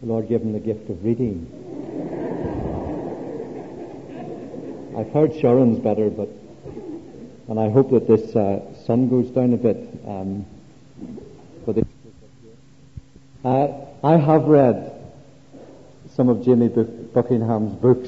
The Lord gave him the gift of reading. I've heard Sharon's better, and I hope that this sun goes down a bit. I have read some of Jamie Buckingham's books,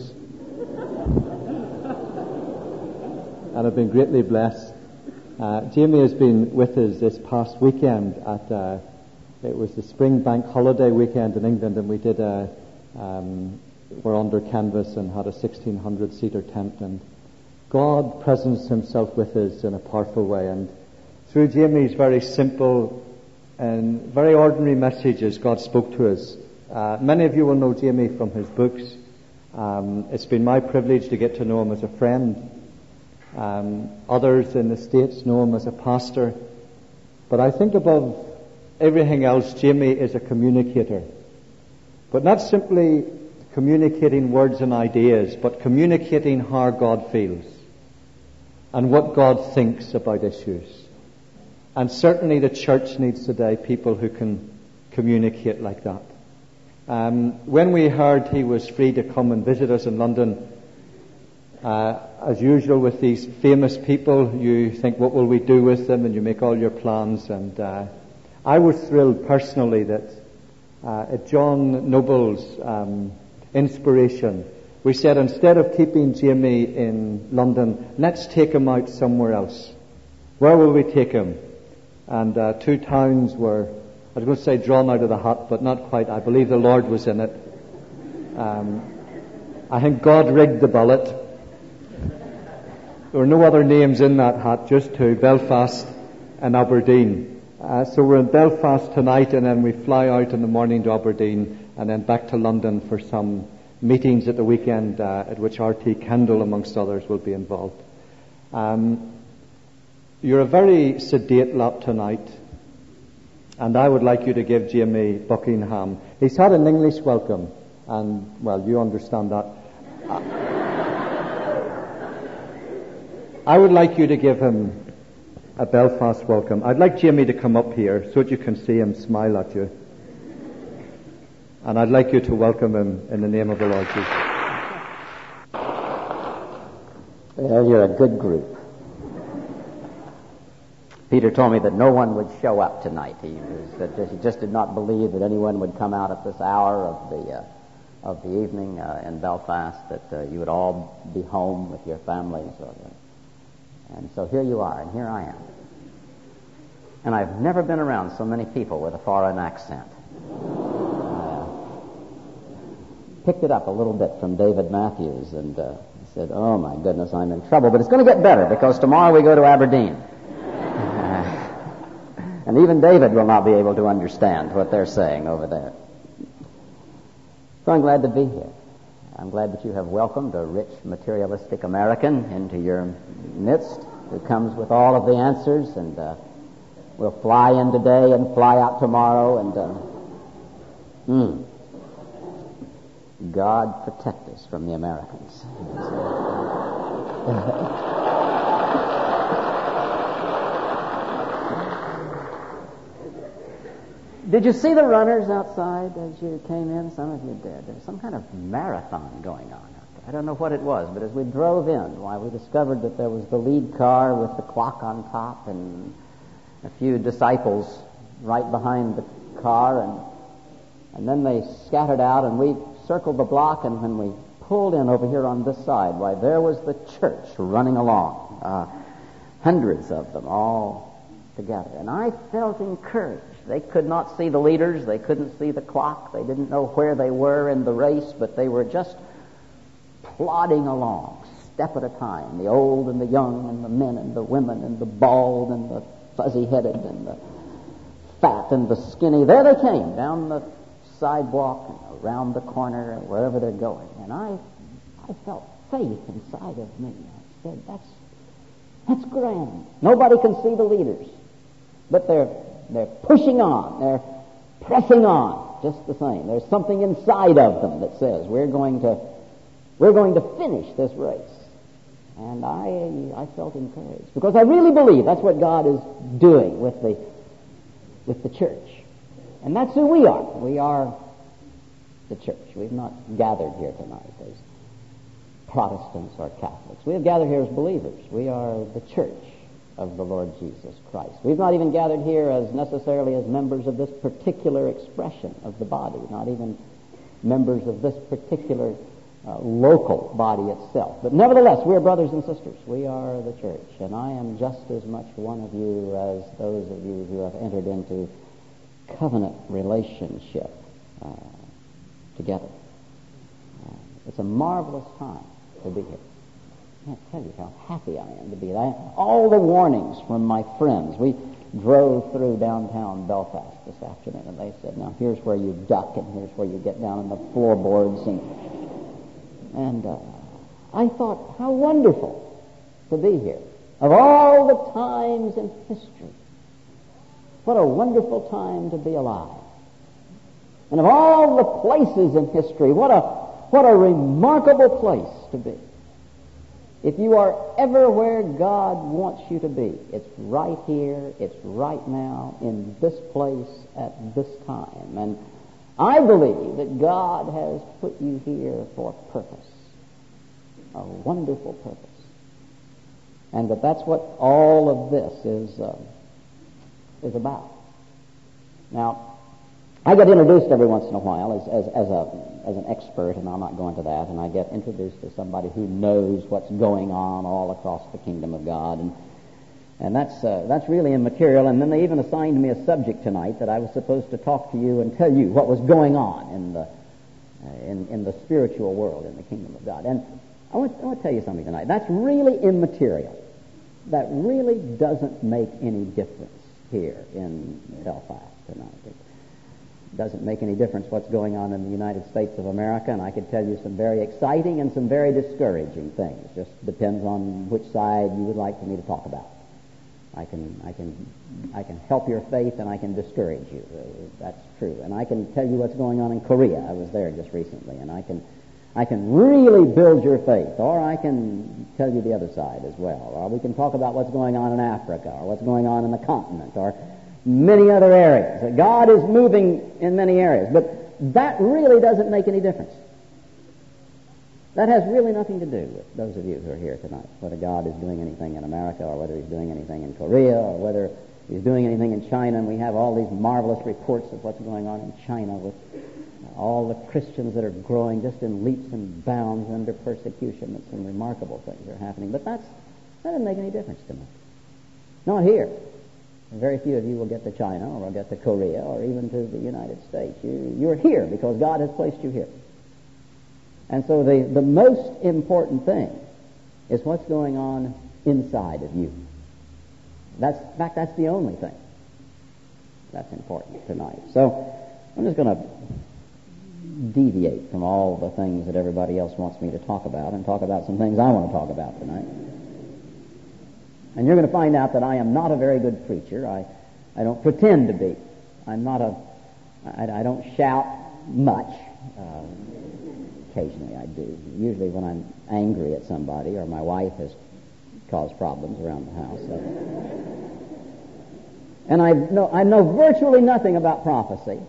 and have been greatly blessed. Jamie has been with us this past weekend at it was the spring bank holiday weekend in England, and we did we're under canvas and had a 1,600-seater tent, and God presenced himself with us in a powerful way. And through Jamie's very simple and very ordinary messages, God spoke to us. Many of you will know Jamie from his books. It's been my privilege to get to know him as a friend. Others in the States know him as a pastor. But I think above everything else, Jamie is a communicator. But not simply communicating words and ideas, but communicating how God feels and what God thinks about issues. And certainly the church needs today people who can communicate like that. When we heard he was free to come and visit us in London, as usual with these famous people, you think, what will we do with them? And you make all your plans. And I was thrilled personally that at John Noble's inspiration, we said, instead of keeping Jamie in London, let's take him out somewhere else. Where will we take him? And 2 towns were, I was going to say drawn out of the hat, but not quite. I believe the Lord was in it. I think God rigged the bullet. There were no other names in that hat, just 2, Belfast and Aberdeen. So we're in Belfast tonight, and then we fly out in the morning to Aberdeen, and then back to London for some meetings at the weekend at which R.T. Kendall, amongst others, will be involved. You're a very sedate lot tonight, and I would like you to give Jamie Buckingham. He's had an English welcome, and, well, you understand that. I would like you to give him a Belfast welcome. I'd like Jamie to come up here so that you can see him smile at you. And I'd like you to welcome him in the name of the Lord Jesus. Well, you're a good group. Peter told me that no one would show up tonight. He just did not believe that anyone would come out at this hour of the evening in Belfast, that you would all be home with your families. And so here you are, and here I am. And I've never been around so many people with a foreign accent. Picked it up a little bit from David Matthews, and said, oh my goodness, I'm in trouble. But it's going to get better, because tomorrow we go to Aberdeen. And even David will not be able to understand what they're saying over there. So I'm glad to be here. I'm glad that you have welcomed a rich, materialistic American into your midst who comes with all of the answers, and will fly in today and fly out tomorrow, and God protect us from the Americans. Did you see the runners outside as you came in? Some of you did. There's some kind of marathon going on out there. I don't know what it was, but as we drove in, we discovered that there was the lead car with the clock on top and a few disciples right behind the car, and then they scattered out, and we circled the block, and when we pulled in over here on this side, there was the church running along. Hundreds of them all together. And I felt encouraged. They could not see the leaders. They couldn't see the clock. They didn't know where they were in the race, but they were just plodding along, step at a time. The old and the young and the men and the women and the bald and the fuzzy-headed and the fat and the skinny. There they came, down the sidewalk and around the corner and wherever they're going. And I felt faith inside of me. I said, that's grand. Nobody can see the leaders, but they're pushing on. They're pressing on just the same. There's something inside of them that says we're going to finish this race. And I felt encouraged, because I really believe that's what God is doing with the church. And that's who we are. We are the church. We've not gathered here tonight as Protestants or Catholics. We have gathered here as believers. We are the church of the Lord Jesus Christ. We've not even gathered here as necessarily as members of this particular expression of the body, not even members of this particular local body itself. But nevertheless, we are brothers and sisters. We are the church, and I am just as much one of you as those of you who have entered into covenant relationship together. It's a marvelous time to be here. I can't tell you how happy I am to be here. All the warnings from my friends. We drove through downtown Belfast this afternoon, and they said, now here's where you duck, and here's where you get down on the floorboards, and I thought, how wonderful to be here. Of all the times in history, what a wonderful time to be alive. And of all the places in history, what a remarkable place to be. If you are ever where God wants you to be, it's right here, it's right now, in this place, at this time. And I believe that God has put you here for a purpose, a wonderful purpose. And that's what all of this is about. Now, I get introduced every once in a while as an expert, and I'll not go into that, and I get introduced to somebody who knows what's going on all across the kingdom of God, and that's really immaterial. And then they even assigned me a subject tonight that I was supposed to talk to you and tell you what was going on in the spiritual world, in the kingdom of God. And I want to tell you something tonight. That's really immaterial. That really doesn't make any difference here in Belfast tonight. It doesn't make any difference what's going on in the United States of America, and I could tell you some very exciting and some very discouraging things. Just depends on which side you would like for me to talk about. I can help your faith, and I can discourage you. That's true. And I can tell you what's going on in Korea. I was there just recently, and I can really build your faith, or I can tell you the other side as well. Or we can talk about what's going on in Africa, or what's going on in the continent, or many other areas. God is moving in many areas, but that really doesn't make any difference. That has really nothing to do with those of you who are here tonight, whether God is doing anything in America, or whether He's doing anything in Korea, or whether He's doing anything in China. And we have all these marvelous reports of what's going on in China with all the Christians that are growing just in leaps and bounds under persecution. And some remarkable things are happening. But that doesn't make any difference to me. Not here. Very few of you will get to China, or will get to Korea, or even to the United States. You're here because God has placed you here. And so the most important thing is what's going on inside of you. In fact, that's the only thing that's important tonight. So I'm just going to deviate from all the things that everybody else wants me to talk about and talk about some things I want to talk about tonight. And you're going to find out that I am not a very good preacher. I don't pretend to be. I don't shout much. Occasionally I do. Usually when I'm angry at somebody, or my wife has caused problems around the house. And I know virtually nothing about prophecy.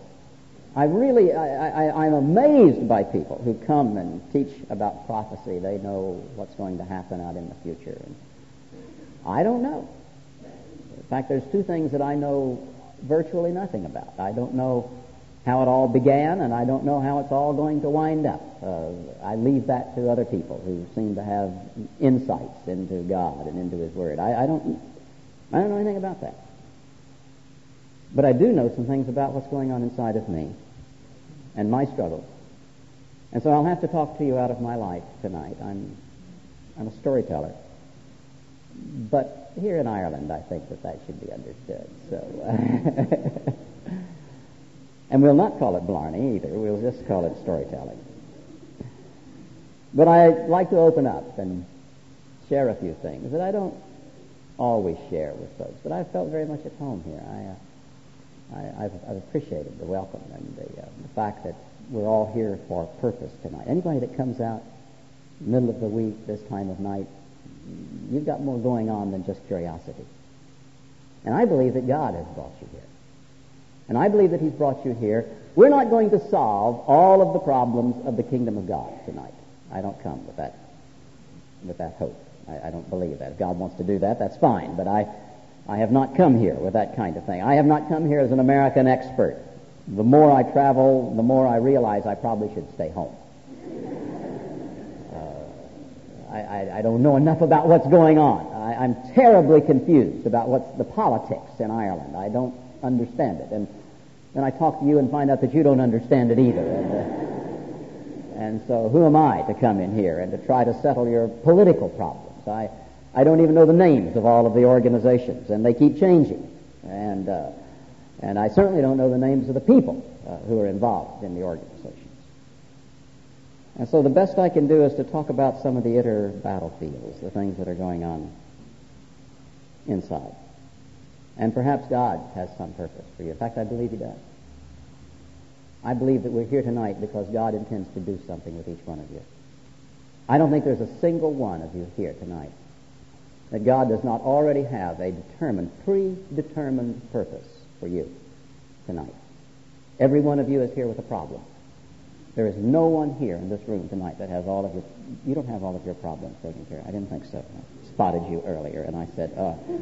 I'm amazed by people who come and teach about prophecy. They know what's going to happen out in the future. And I don't know. In fact, there's two things that I know virtually nothing about. I don't know how it all began, and I don't know how it's all going to wind up. I leave that to other people who seem to have insights into God and into His Word. I don't know anything about that. But I do know some things about what's going on inside of me and my struggles. And so I'll have to talk to you out of my life tonight. I'm a storyteller. But here in Ireland, I think that should be understood. So, and we'll not call it Blarney either. We'll just call it storytelling. But I like to open up and share a few things that I don't always share with folks. But I've felt very much at home here. I've appreciated the welcome and the fact that we're all here for a purpose tonight. Anybody that comes out middle of the week, this time of night, you've got more going on than just curiosity. And I believe that God has brought you here. And I believe that He's brought you here. We're not going to solve all of the problems of the kingdom of God tonight. I don't come with that hope. I don't believe that. If God wants to do that, that's fine. But I have not come here with that kind of thing. I have not come here as an American expert. The more I travel, the more I realize I probably should stay home. I don't know enough about what's going on. I'm terribly confused about what's the politics in Ireland. I don't understand it. And then I talk to you and find out that you don't understand it either. And so who am I to come in here and to try to settle your political problems? I don't even know the names of all of the organizations, and they keep changing. And I certainly don't know the names of the people who are involved in the organizations. And so the best I can do is to talk about some of the inner battlefields, the things that are going on inside. And perhaps God has some purpose for you. In fact, I believe He does. I believe that we're here tonight because God intends to do something with each one of you. I don't think there's a single one of you here tonight that God does not already have a predetermined purpose for you tonight. Every one of you is here with a problem. There is no one here in this room tonight that has all of your... You don't have all of your problems taken care of. I didn't think so. I spotted you earlier, and I said,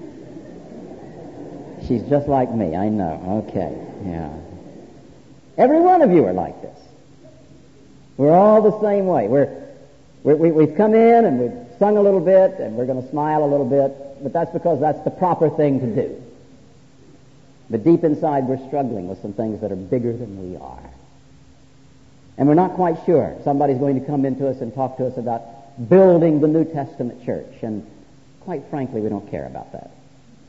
she's just like me. I know. Okay. Yeah. Every one of you are like this. We're all the same way. We've come in and we've sung a little bit and we're going to smile a little bit, but that's because that's the proper thing to do. But deep inside we're struggling with some things that are bigger than we are. And we're not quite sure. Somebody's going to come into us and talk to us about building the New Testament church, and quite frankly we don't care about that.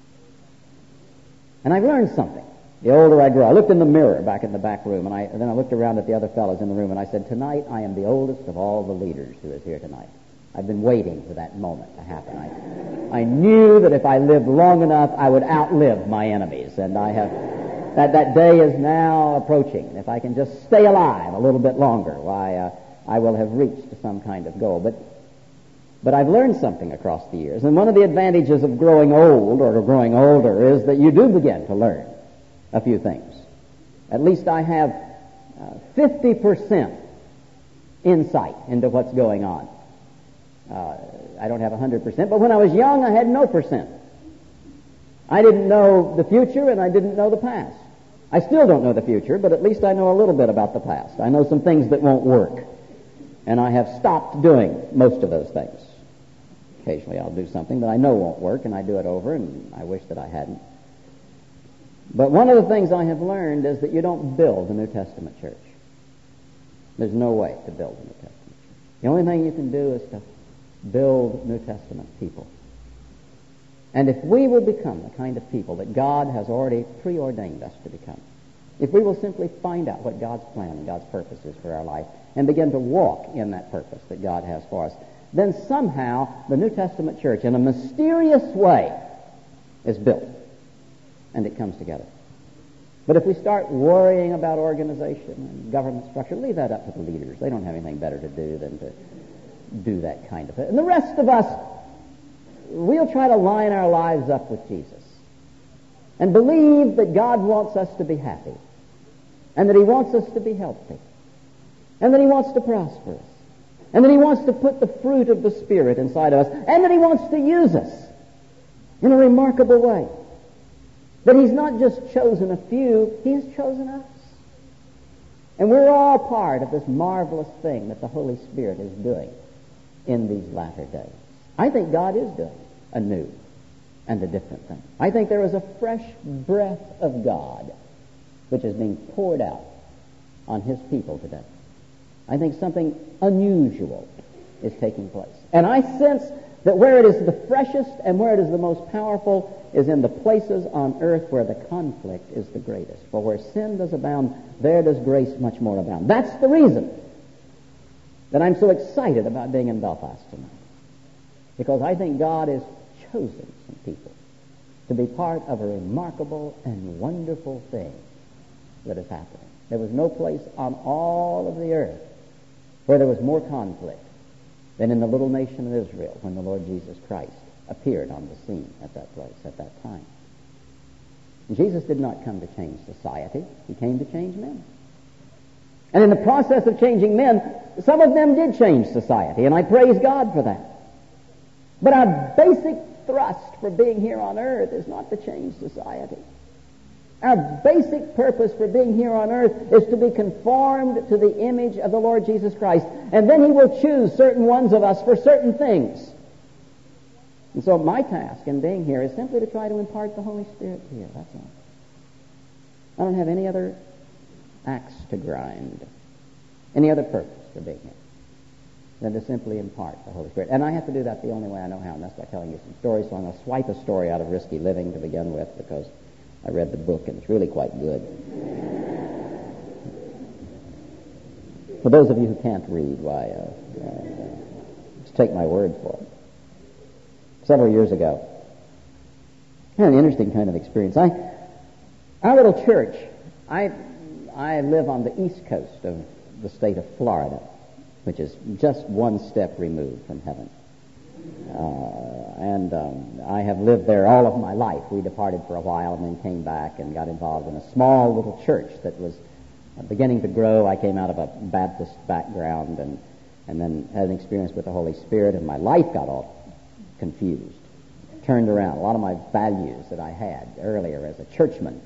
And I've learned something. The older I grow, I looked in the mirror back in the back room, and then I looked around at the other fellows in the room, and I said, tonight I am the oldest of all the leaders who is here tonight. I've been waiting for that moment to happen. I knew that if I lived long enough, I would outlive my enemies, and I have that day is now approaching. If I can just stay alive a little bit longer, why, I will have reached some kind of goal. But I've learned something across the years, and one of the advantages of growing old or growing older is that you do begin to learn a few things. At least I have 50% insight into what's going on. I don't have 100%, but when I was young, I had no percent. I didn't know the future, and I didn't know the past. I still don't know the future, but at least I know a little bit about the past. I know some things that won't work, and I have stopped doing most of those things. Occasionally I'll do something that I know won't work, and I do it over, and I wish that I hadn't. But one of the things I have learned is that you don't build a New Testament church. There's no way to build a New Testament church. The only thing you can do is to build New Testament people. And if we will become the kind of people that God has already preordained us to become, if we will simply find out what God's plan and God's purpose is for our life and begin to walk in that purpose that God has for us, then somehow the New Testament church, in a mysterious way, is built. And it comes together. But if we start worrying about organization and government structure, leave that up to the leaders. They don't have anything better to do than to do that kind of thing. And the rest of us, we'll try to line our lives up with Jesus and believe that God wants us to be happy and that He wants us to be healthy and that He wants to prosper us and that He wants to put the fruit of the Spirit inside of us and that He wants to use us in a remarkable way. That He's not just chosen a few, He has chosen us. And we're all part of this marvelous thing that the Holy Spirit is doing in these latter days. I think God is doing a new and a different thing. I think there is a fresh breath of God which is being poured out on His people today. I think something unusual is taking place. And I sense that where it is the freshest and where it is the most powerful is in the places on earth where the conflict is the greatest. For where sin does abound, there does grace much more abound. That's the reason that I'm so excited about being in Belfast tonight. Because I think God has chosen some people to be part of a remarkable and wonderful thing that is happening. There was no place on all of the earth where there was more conflict than in the little nation of Israel when the Lord Jesus Christ appeared on the scene at that place, at that time. Jesus did not come to change society. He came to change men. And in the process of changing men, some of them did change society, and I praise God for that. But our basic thrust for being here on earth is not to change society. Our basic purpose for being here on earth is to be conformed to the image of the Lord Jesus Christ. And then He will choose certain ones of us for certain things. And so my task in being here is simply to try to impart the Holy Spirit here. That's all. I don't have any other axe to grind, any other purpose for being here than to simply impart the Holy Spirit. And I have to do that the only way I know how, and that's by telling you some stories. So I'm going to swipe a story out of Risky Living to begin with, because I read the book and it's really quite good. For those of you who can't read, why, just take my word for it. Several years ago, I had an interesting kind of experience. Our little church, I live on the east coast of the state of Florida, which is just one step removed from heaven. I have lived there all of my life. We departed for a while and then came back and got involved in a small little church that was beginning to grow. I came out of a Baptist background and then had an experience with the Holy Spirit, and my life got all confused, turned around. A lot of my values that I had earlier as a churchman,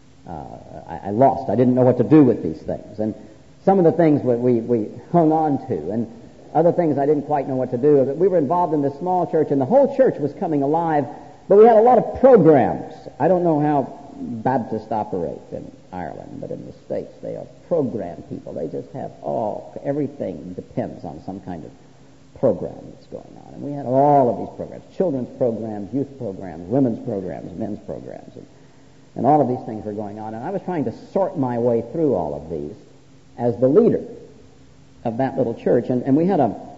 I lost. I didn't know what to do with these things. And some of the things we hung on to, and other things I didn't quite know what to do. We were involved in this small church, and the whole church was coming alive, but we had a lot of programs. I don't know how Baptists operate in Ireland, but in the States they are program people. They just have everything depends on some kind of program that's going on. And we had all of these programs: children's programs, youth programs, women's programs, men's programs, and all of these things were going on. And I was trying to sort my way through all of these as the leader of that little church. And we have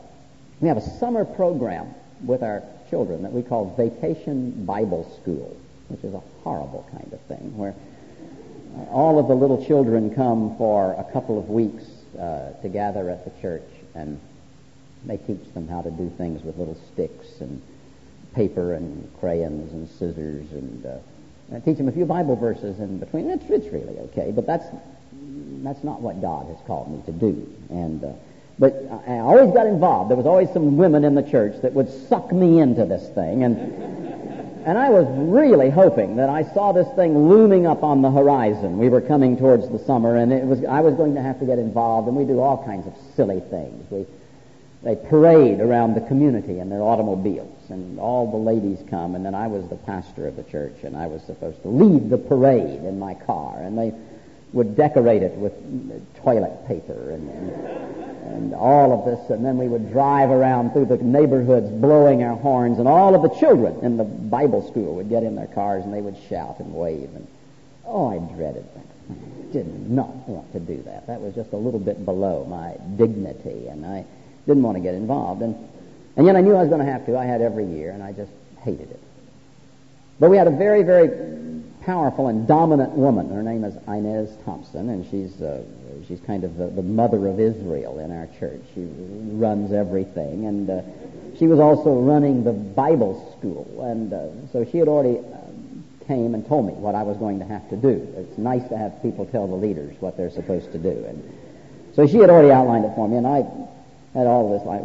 a summer program with our children that we call Vacation Bible School, which is a horrible kind of thing, where all of the little children come for a couple of weeks to gather at the church, and they teach them how to do things with little sticks and paper and crayons and scissors, and teach them a few Bible verses in between. It's really okay, but that's not what God has called me to do. But I always got involved. There was always some women in the church that would suck me into this thing, and I was really hoping that I saw this thing looming up on the horizon. We were coming towards the summer, and I was going to have to get involved, and we do all kinds of silly things. They parade around the community in their automobiles, and all the ladies come, and then I was the pastor of the church, and I was supposed to lead the parade in my car, and they would decorate it with toilet paper and all of this, and then we would drive around through the neighborhoods blowing our horns, and all of the children in the Bible school would get in their cars and they would shout and wave, and I dreaded that. I did not want to do that. That was just a little bit below my dignity, and I didn't want to get involved, and yet I knew I was going to have to. I had every year, and I just hated it. But we had a very, very powerful and dominant woman. Her name is Inez Thompson, and she's kind of the mother of Israel in our church. She runs everything, and she was also running the Bible school, and so she had already came and told me what I was going to have to do. It's nice to have people tell the leaders what they're supposed to do, and so she had already outlined it for me, and I had all of this.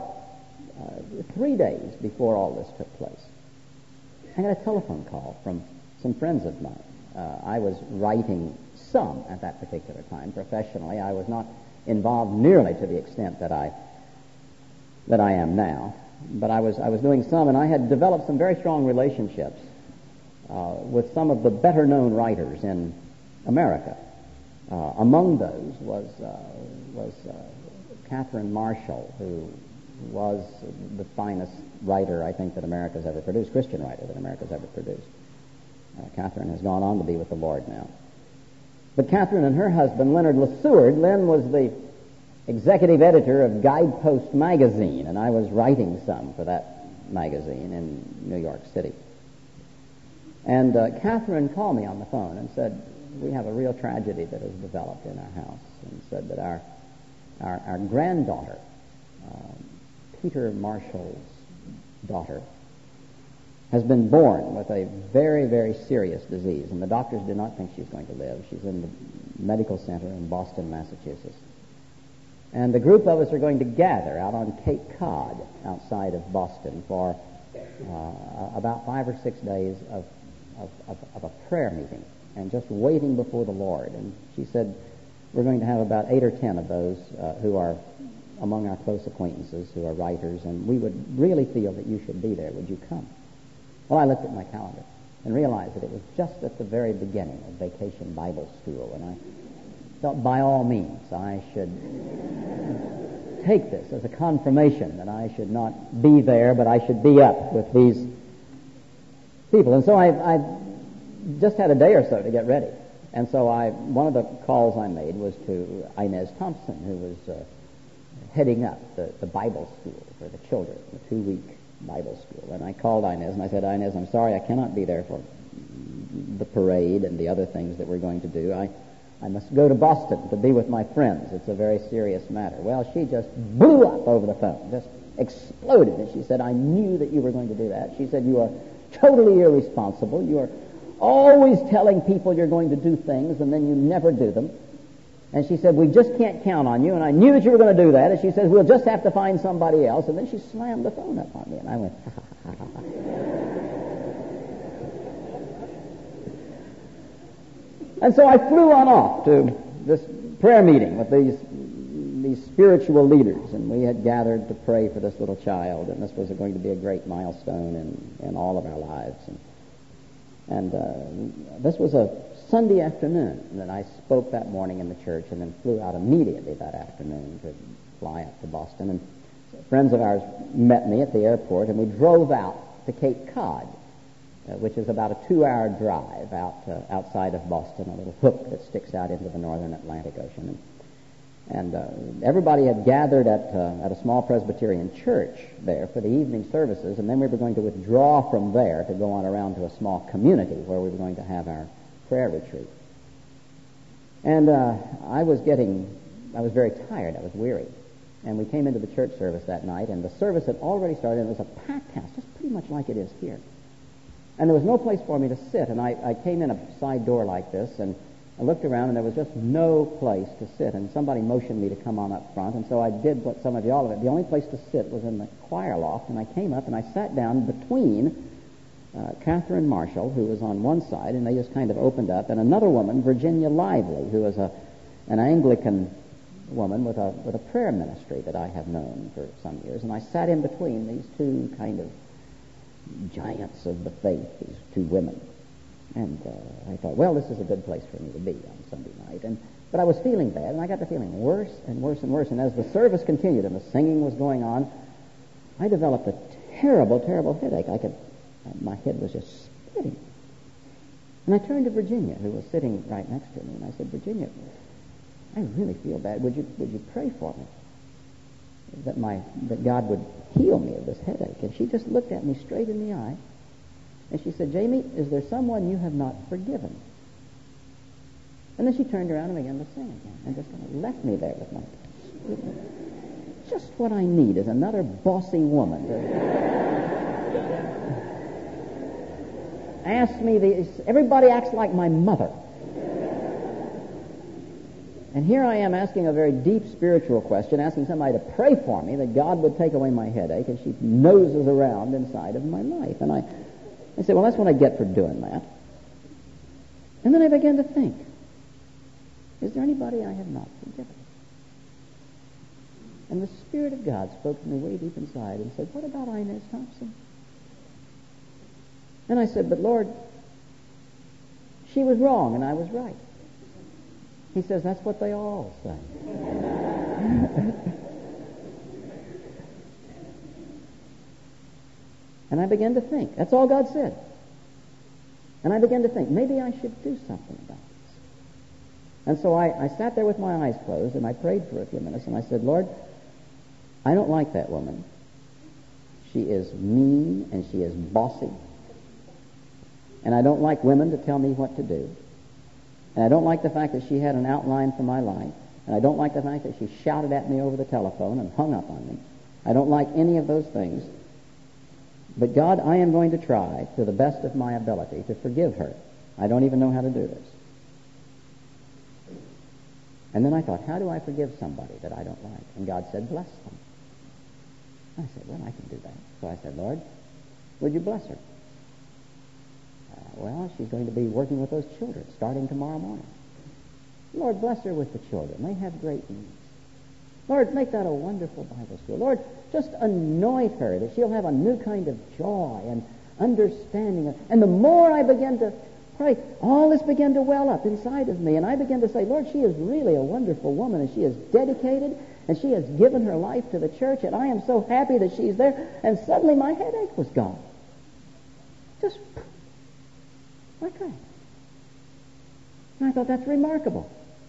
3 days before all this took place, I got a telephone call from some friends of mine. I was writing some at that particular time professionally. I was not involved nearly to the extent that I am now, but I was doing some, and I had developed some very strong relationships with some of the better known writers in America. Among those was Catherine Marshall, who was the finest writer I think that America's ever produced, Christian writer that America's ever produced. Catherine has gone on to be with the Lord now. But Catherine and her husband, Leonard LeSeward, Len was the executive editor of Guidepost magazine, and I was writing some for that magazine in New York City. And Catherine called me on the phone and said, we have a real tragedy that has developed in our house, and said that our granddaughter, Peter Marshall's daughter, has been born with a very, very serious disease, and the doctors do not think she's going to live. She's in the medical center in Boston, Massachusetts. And a group of us are going to gather out on Cape Cod outside of Boston for about 5 or 6 days of a prayer meeting and just waiting before the Lord. And she said, we're going to have about 8 or 10 of those who are among our close acquaintances, who are writers, and we would really feel that you should be there. Would you come? Well, I looked at my calendar and realized that it was just at the very beginning of Vacation Bible School, and I felt by all means I should take this as a confirmation that I should not be there, but I should be up with these people. And so I just had a day or so to get ready. And so one of the calls I made was to Inez Thompson, who was heading up the Bible school for the children, the 2-week Bible school. And I called Inez and I said, Inez, I'm sorry I cannot be there for the parade and the other things that we're going to do. I must go to Boston to be with my friends. It's a very serious matter. Well, she just blew up over the phone, just exploded. And she said, I knew that you were going to do that. She said, you are totally irresponsible. You are always telling people you're going to do things and then you never do them. And she said, we just can't count on you, and I knew that you were going to do that. And she says, we'll just have to find somebody else. And then she slammed the phone up on me, and I went, ha, ha, ha, ha. And so I flew on off to this prayer meeting with these spiritual leaders, and we had gathered to pray for this little child, and this was going to be a great milestone in all of our lives. And this was a Sunday afternoon that I spoke that morning in the church and then flew out immediately that afternoon to fly up to Boston. And friends of ours met me at the airport, and we drove out to Cape Cod, which is about a 2-hour drive outside of Boston, a little hook that sticks out into the northern Atlantic Ocean. And everybody had gathered at a small Presbyterian church there for the evening services, and then we were going to withdraw from there to go on around to a small community where we were going to have our prayer retreat. And I was very tired. I was weary. And we came into the church service that night, and the service had already started. It was a packed house, just pretty much like it is here. And there was no place for me to sit. And I came in a side door like this, and I looked around, and there was just no place to sit. And somebody motioned me to come on up front, and so I did what some of y'all have. The only place to sit was in the choir loft, and I came up, and I sat down between Catherine Marshall, who was on one side, and they just kind of opened up, and another woman, Virginia Lively, who was an Anglican woman with a prayer ministry that I have known for some years. And I sat in between these two kind of giants of the faith, these two women. And I thought, well, this is a good place for me to be on Sunday night. But I was feeling bad, and I got to feeling worse and worse and worse. And as the service continued and the singing was going on, I developed a terrible, terrible headache. My head was just spinning. And I turned to Virginia, who was sitting right next to me, and I said, Virginia, I really feel bad. Would you pray for me that God would heal me of this headache? And she just looked at me straight in the eye, and she said, Jamie, is there someone you have not forgiven? And then she turned around and began to sing again, and just kind of left me there with my just what I need is another bossy woman to ask me everybody acts like my mother. And here I am asking a very deep spiritual question, asking somebody to pray for me that God would take away my headache, and she noses around inside of my life. And I said, well, that's what I get for doing that. And then I began to think, is there anybody I have not forgiven? And the Spirit of God spoke to me way deep inside and said, what about Inez Thompson? And I said, but Lord, she was wrong and I was right. He says, that's what they all say. And I began to think. That's all God said. And I began to think, maybe I should do something about this. And so I sat there with my eyes closed, and I prayed for a few minutes, and I said, Lord, I don't like that woman. She is mean, and she is bossy. And I don't like women to tell me what to do. And I don't like the fact that she had an outline for my life. And I don't like the fact that she shouted at me over the telephone and hung up on me. I don't like any of those things. But God, I am going to try to the best of my ability to forgive her. I don't even know how to do this. And then I thought, how do I forgive somebody that I don't like? And God said, bless them. I said, well, I can do that. So I said, Lord, would you bless her? Well, she's going to be working with those children starting tomorrow morning. Lord, bless her with the children. They have great needs. Lord, make that a wonderful Bible school. Lord, just anoint her that she'll have a new kind of joy and understanding. And the more I began to pray, all this began to well up inside of me. And I began to say, Lord, she is really a wonderful woman, and she is dedicated, and she has given her life to the church, and I am so happy that she's there. And suddenly my headache was gone. Just like that. And I thought, that's remarkable.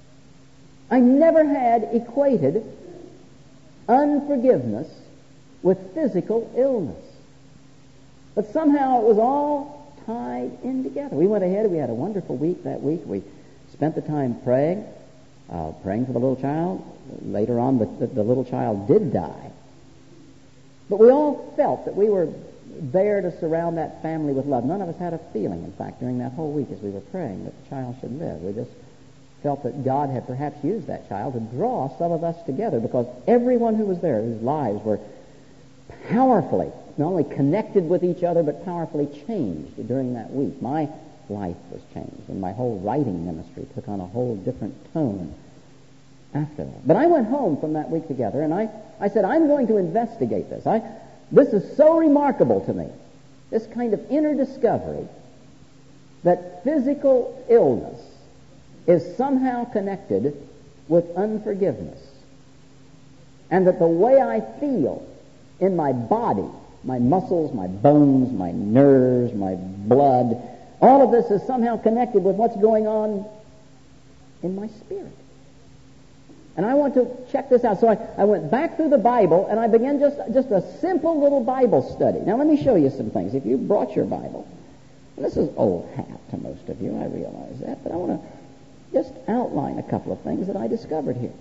I never had equated unforgiveness with physical illness. But somehow it was all tied in together. We went ahead, we had a wonderful week that week. We spent the time praying for the little child. Later on, the little child did die. But we all felt that we were there to surround that family with love. None of us had a feeling, in fact, during that whole week as we were praying that the child should live. We just felt that God had perhaps used that child to draw some of us together, because everyone who was there, whose lives were powerfully, not only connected with each other, but powerfully changed during that week. My life was changed, and my whole writing ministry took on a whole different tone after that. But I went home from that week together, and I said, I'm going to investigate this. This is so remarkable to me, this kind of inner discovery that physical illness is somehow connected with unforgiveness. And that the way I feel in my body, my muscles, my bones, my nerves, my blood, all of this is somehow connected with what's going on in my spirit. And I want to check this out. So I went back through the Bible, and I began just a simple little Bible study. Now let me show you some things. If you brought your Bible, and this is old hat to most of you, I realize that, but I want to just outline a couple of things that I discovered here.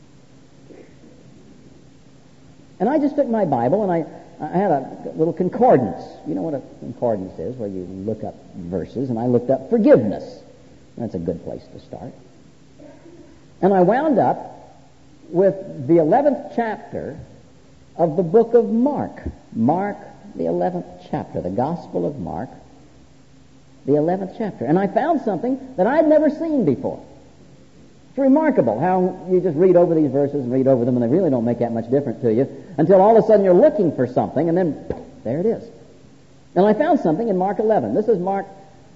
And I just took my Bible, and I had a little concordance. You know what a concordance is, where you look up verses, and I looked up forgiveness. That's a good place to start. And I wound up with the 11th chapter of the book of Mark. Mark, the 11th chapter, the Gospel of Mark, the 11th chapter. And I found something that I'd never seen before. It's remarkable how you just read over these verses and read over them, and they really don't make that much difference to you until all of a sudden you're looking for something, and then there it is. And I found something in Mark 11. This is Mark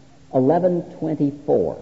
11:24.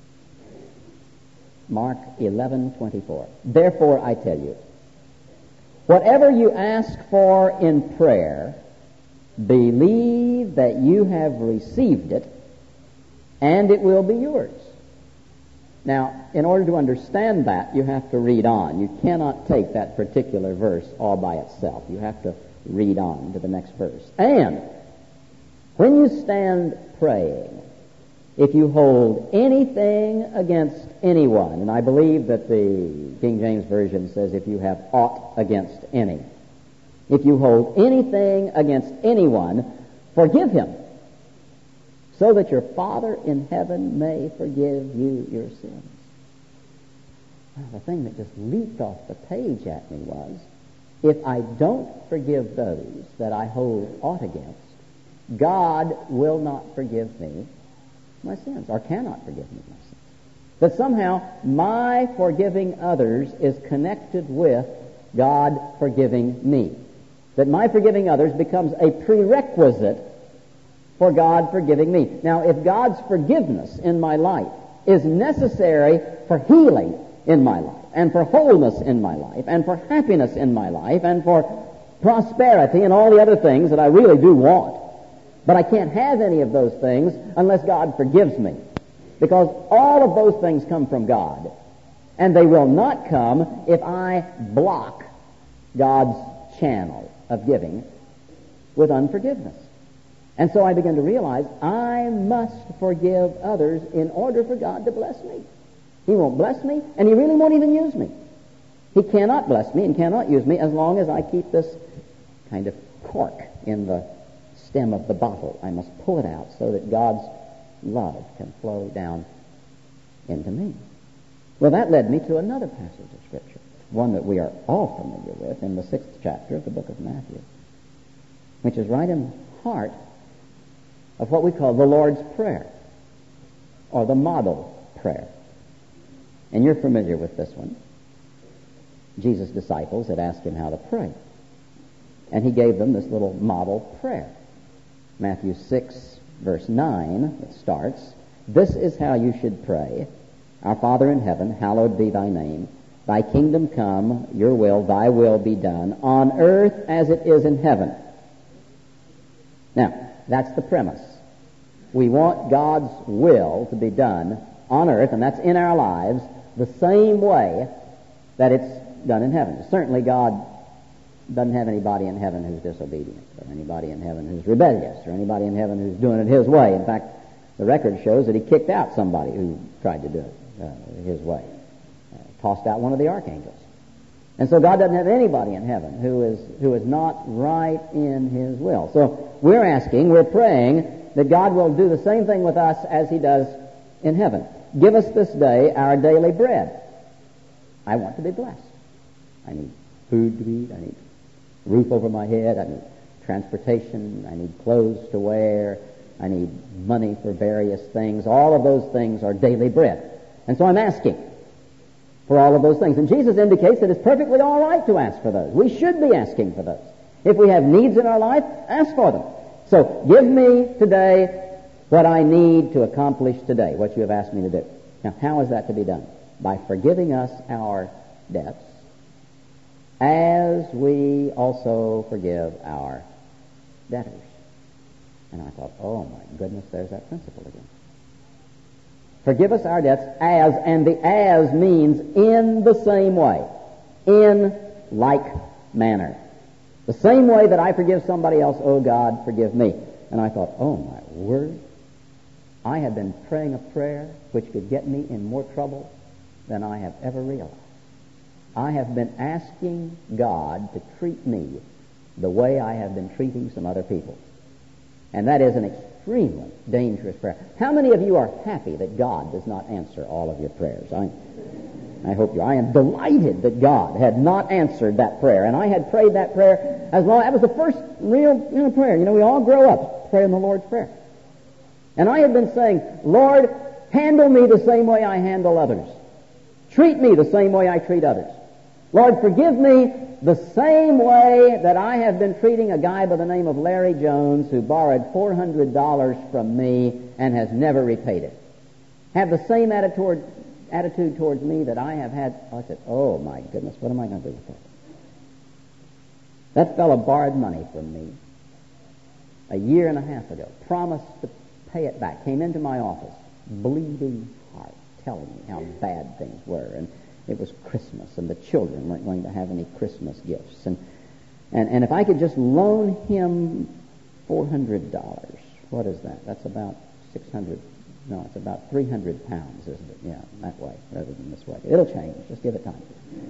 Mark 11:24. Therefore I tell you, whatever you ask for in prayer, believe that you have received it, and it will be yours. Now, in order to understand that, you have to read on. You cannot take that particular verse all by itself. You have to read on to the next verse. And when you stand praying, if you hold anything against anyone, and I believe that the King James Version says if you have aught against any. If you hold anything against anyone, forgive him, so that your Father in heaven may forgive you your sins. Now, the thing that just leaped off the page at me was, if I don't forgive those that I hold aught against, God will not forgive me my sins, or cannot forgive me my sins. That somehow my forgiving others is connected with God forgiving me. That my forgiving others becomes a prerequisite for God forgiving me. Now, if God's forgiveness in my life is necessary for healing in my life, and for wholeness in my life, and for happiness in my life, and for prosperity and all the other things that I really do want, but I can't have any of those things unless God forgives me. Because all of those things come from God. And they will not come if I block God's channel of giving with unforgiveness. And so I began to realize I must forgive others in order for God to bless me. He won't bless me, and He really won't even use me. He cannot bless me and cannot use me as long as I keep this kind of cork in the stem of the bottle. I must pull it out so that God's love can flow down into me. Well, that led me to another passage of Scripture, one that we are all familiar with in the 6th chapter of the book of Matthew, which is right in the heart of what we call the Lord's Prayer, or the model prayer. And you're familiar with this one. Jesus' disciples had asked him how to pray, and he gave them this little model prayer. Matthew 6, verse 9, it starts, "This is how you should pray. Our Father in heaven, hallowed be thy name. Thy kingdom come, your will, thy will be done, on earth as it is in heaven." Now, that's the premise. We want God's will to be done on earth, and that's in our lives, the same way that it's done in heaven. Certainly God doesn't have anybody in heaven who's disobedient, or anybody in heaven who's rebellious, or anybody in heaven who's doing it his way. In fact, the record shows that he kicked out somebody who tried to do it his way, tossed out one of the archangels. And so God doesn't have anybody in heaven who is not right in his will. So we're praying that God will do the same thing with us as he does in heaven. Give us this day our daily bread. I want to be blessed. I need food to eat. I need a roof over my head. I need transportation. I need clothes to wear. I need money for various things. All of those things are daily bread. And so I'm asking for all of those things. And Jesus indicates that it's perfectly all right to ask for those. We should be asking for those. If we have needs in our life, ask for them. So give me today what I need to accomplish today, what you have asked me to do. Now, how is that to be done? By forgiving us our debts, as we also forgive our debtors. And I thought, oh my goodness, there's that principle again. Forgive us our debts as, and the as means in the same way, in like manner. The same way that I forgive somebody else, oh God, forgive me. And I thought, oh my word, I have been praying a prayer which could get me in more trouble than I have ever realized. I have been asking God to treat me the way I have been treating some other people. And that is an extremely dangerous prayer. How many of you are happy that God does not answer all of your prayers? I hope you are. I am delighted that God had not answered that prayer. And I had prayed that prayer as long. That was the first real prayer. You know, we all grow up praying the Lord's Prayer. And I had been saying, Lord, handle me the same way I handle others. Treat me the same way I treat others. Lord, forgive me the same way that I have been treating a guy by the name of Larry Jones who borrowed $400 from me and has never repaid it. Have the same attitude towards me that I have had. I said, oh my goodness, what am I going to do with that? That fellow borrowed money from me a year and a half ago, promised to pay it back, came into my office, bleeding heart, telling me how bad things were, and it was Christmas, and the children weren't going to have any Christmas gifts, and if I could just loan him $400, what is that? That's about 600. No, it's about 300 pounds, isn't it? Yeah, that way rather than this way. It'll change. Just give it time.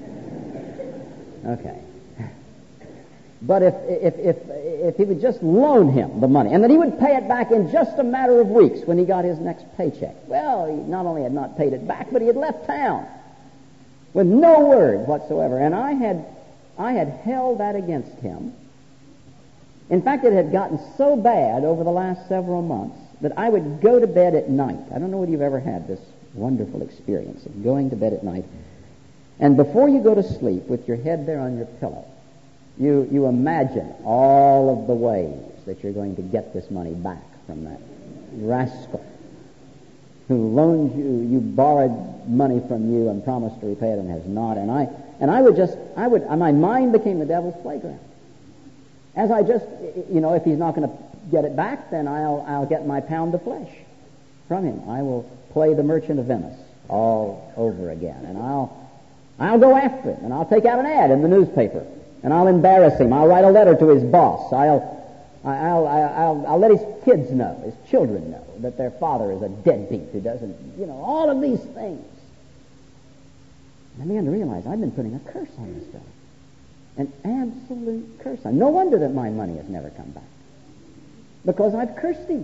Okay. But if he would just loan him the money, and that he would pay it back in just a matter of weeks when he got his next paycheck. Well, he not only had not paid it back, but he had left town with no word whatsoever. And I had held that against him. In fact, it had gotten so bad over the last several months that I would go to bed at night. I don't know whether you've ever had this wonderful experience of going to bed at night. And before you go to sleep with your head there on your pillow, you imagine all of the ways that you're going to get this money back from that rascal who loaned you borrowed money from you and promised to repay it and has not. And my mind became the devil's playground. As I just, if he's not going to get it back, then I'll get my pound of flesh from him. I will play the Merchant of Venice all over again, and I'll go after him, and I'll take out an ad in the newspaper, and I'll embarrass him. I'll write a letter to his boss. I'll let his kids know, his children know, that their father is a deadbeat who doesn't, all of these things. And I began to realize I've been putting a curse on this fellow. An absolute curse on. No wonder that my money has never come back. because I've cursed him.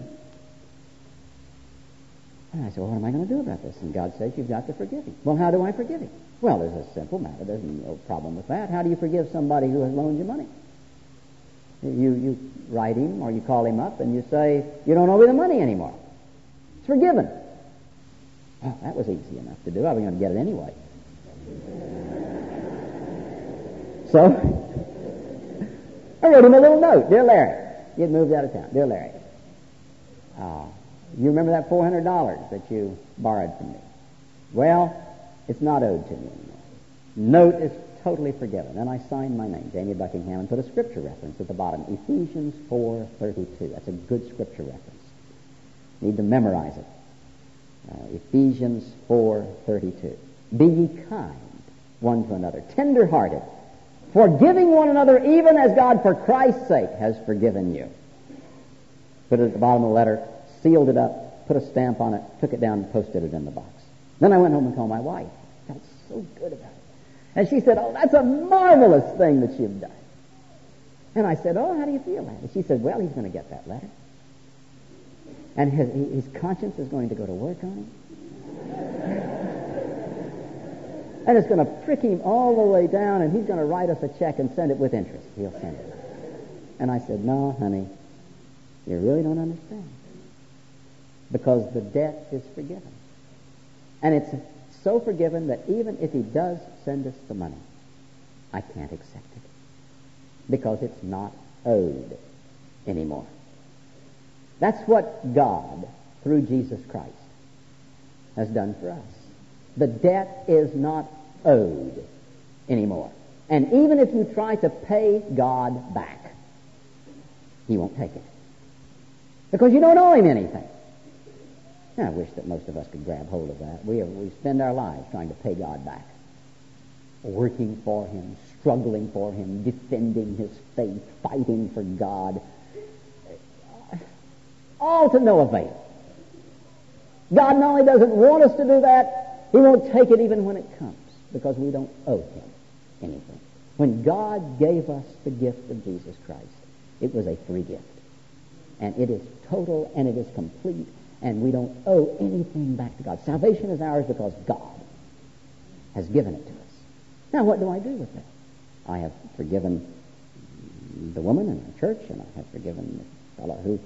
And I said, well, what am I going to do about this? And God says, you've got to forgive him. Well, how do I forgive him? Well, there's a simple matter. There's no problem with that. How do you forgive somebody who has loaned you money? You write him or you call him up and you say, you don't owe me the money anymore. It's forgiven. Oh, that was easy enough to do. I was going to get it anyway. So, I wrote him a little note. Dear Larry, he had moved out of town. Dear Larry, you remember that $400 that you borrowed from me? Well, it's not owed to me anymore. Note is totally forgiven. And I signed my name, Jamie Buckingham, and put a scripture reference at the bottom, Ephesians 4:32. That's a good scripture reference. You need to memorize it. Ephesians 4:32. Be ye kind one to another, tender-hearted, forgiving one another, even as God for Christ's sake has forgiven you. Put it at the bottom of the letter, sealed it up, put a stamp on it, took it down and posted it in the box. Then I went home and told my wife. I felt so good about it. And she said, oh, that's a marvelous thing that you've done. And I said, oh, how do you feel? And she said, well, he's going to get that letter. And his conscience is going to go to work on him. And it's going to prick him all the way down, and he's going to write us a check and send it with interest. He'll send it. And I said, no, honey, you really don't understand. Because the debt is forgiven. And it's so forgiven that even if he does send us the money, I can't accept it. Because it's not owed anymore. That's what God, through Jesus Christ, has done for us. The debt is not owed anymore. And even if you try to pay God back, he won't take it. Because you don't owe him anything. Now, I wish that most of us could grab hold of that. We spend our lives trying to pay God back. Working for him, struggling for him, defending his faith, fighting for God. All to no avail. God not only doesn't want us to do that, he won't take it even when it comes, because we don't owe him anything. When God gave us the gift of Jesus Christ, it was a free gift. And it is total and it is complete, and we don't owe anything back to God. Salvation is ours because God has given it to us. Now, what do I do with that? I have forgiven the woman in the church, and I have forgiven the fellow who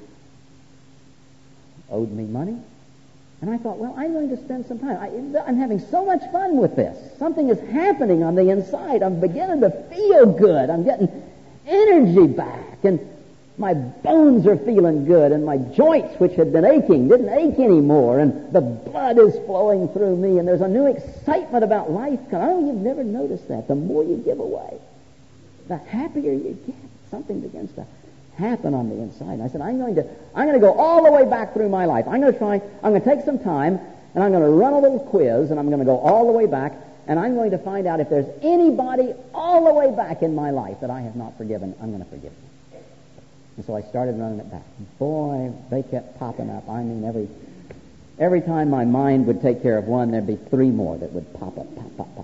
owed me money. And I thought, well, I'm going to spend some time. I'm having so much fun with this. Something is happening on the inside. I'm beginning to feel good. I'm getting energy back. And my bones are feeling good. And my joints, which had been aching, didn't ache anymore. And the blood is flowing through me. And there's a new excitement about life. Oh, you've never noticed that. The more you give away, the happier you get. Something begins to happen on the inside. And I said, I'm going to go all the way back through my life. I'm going to take some time, and I'm going to run a little quiz, and I'm going to go all the way back, and I'm going to find out if there's anybody all the way back in my life that I have not forgiven. I'm going to forgive them. And so I started running it back. Boy, they kept popping up. I mean, every time my mind would take care of one, there'd be three more that would pop up, pop.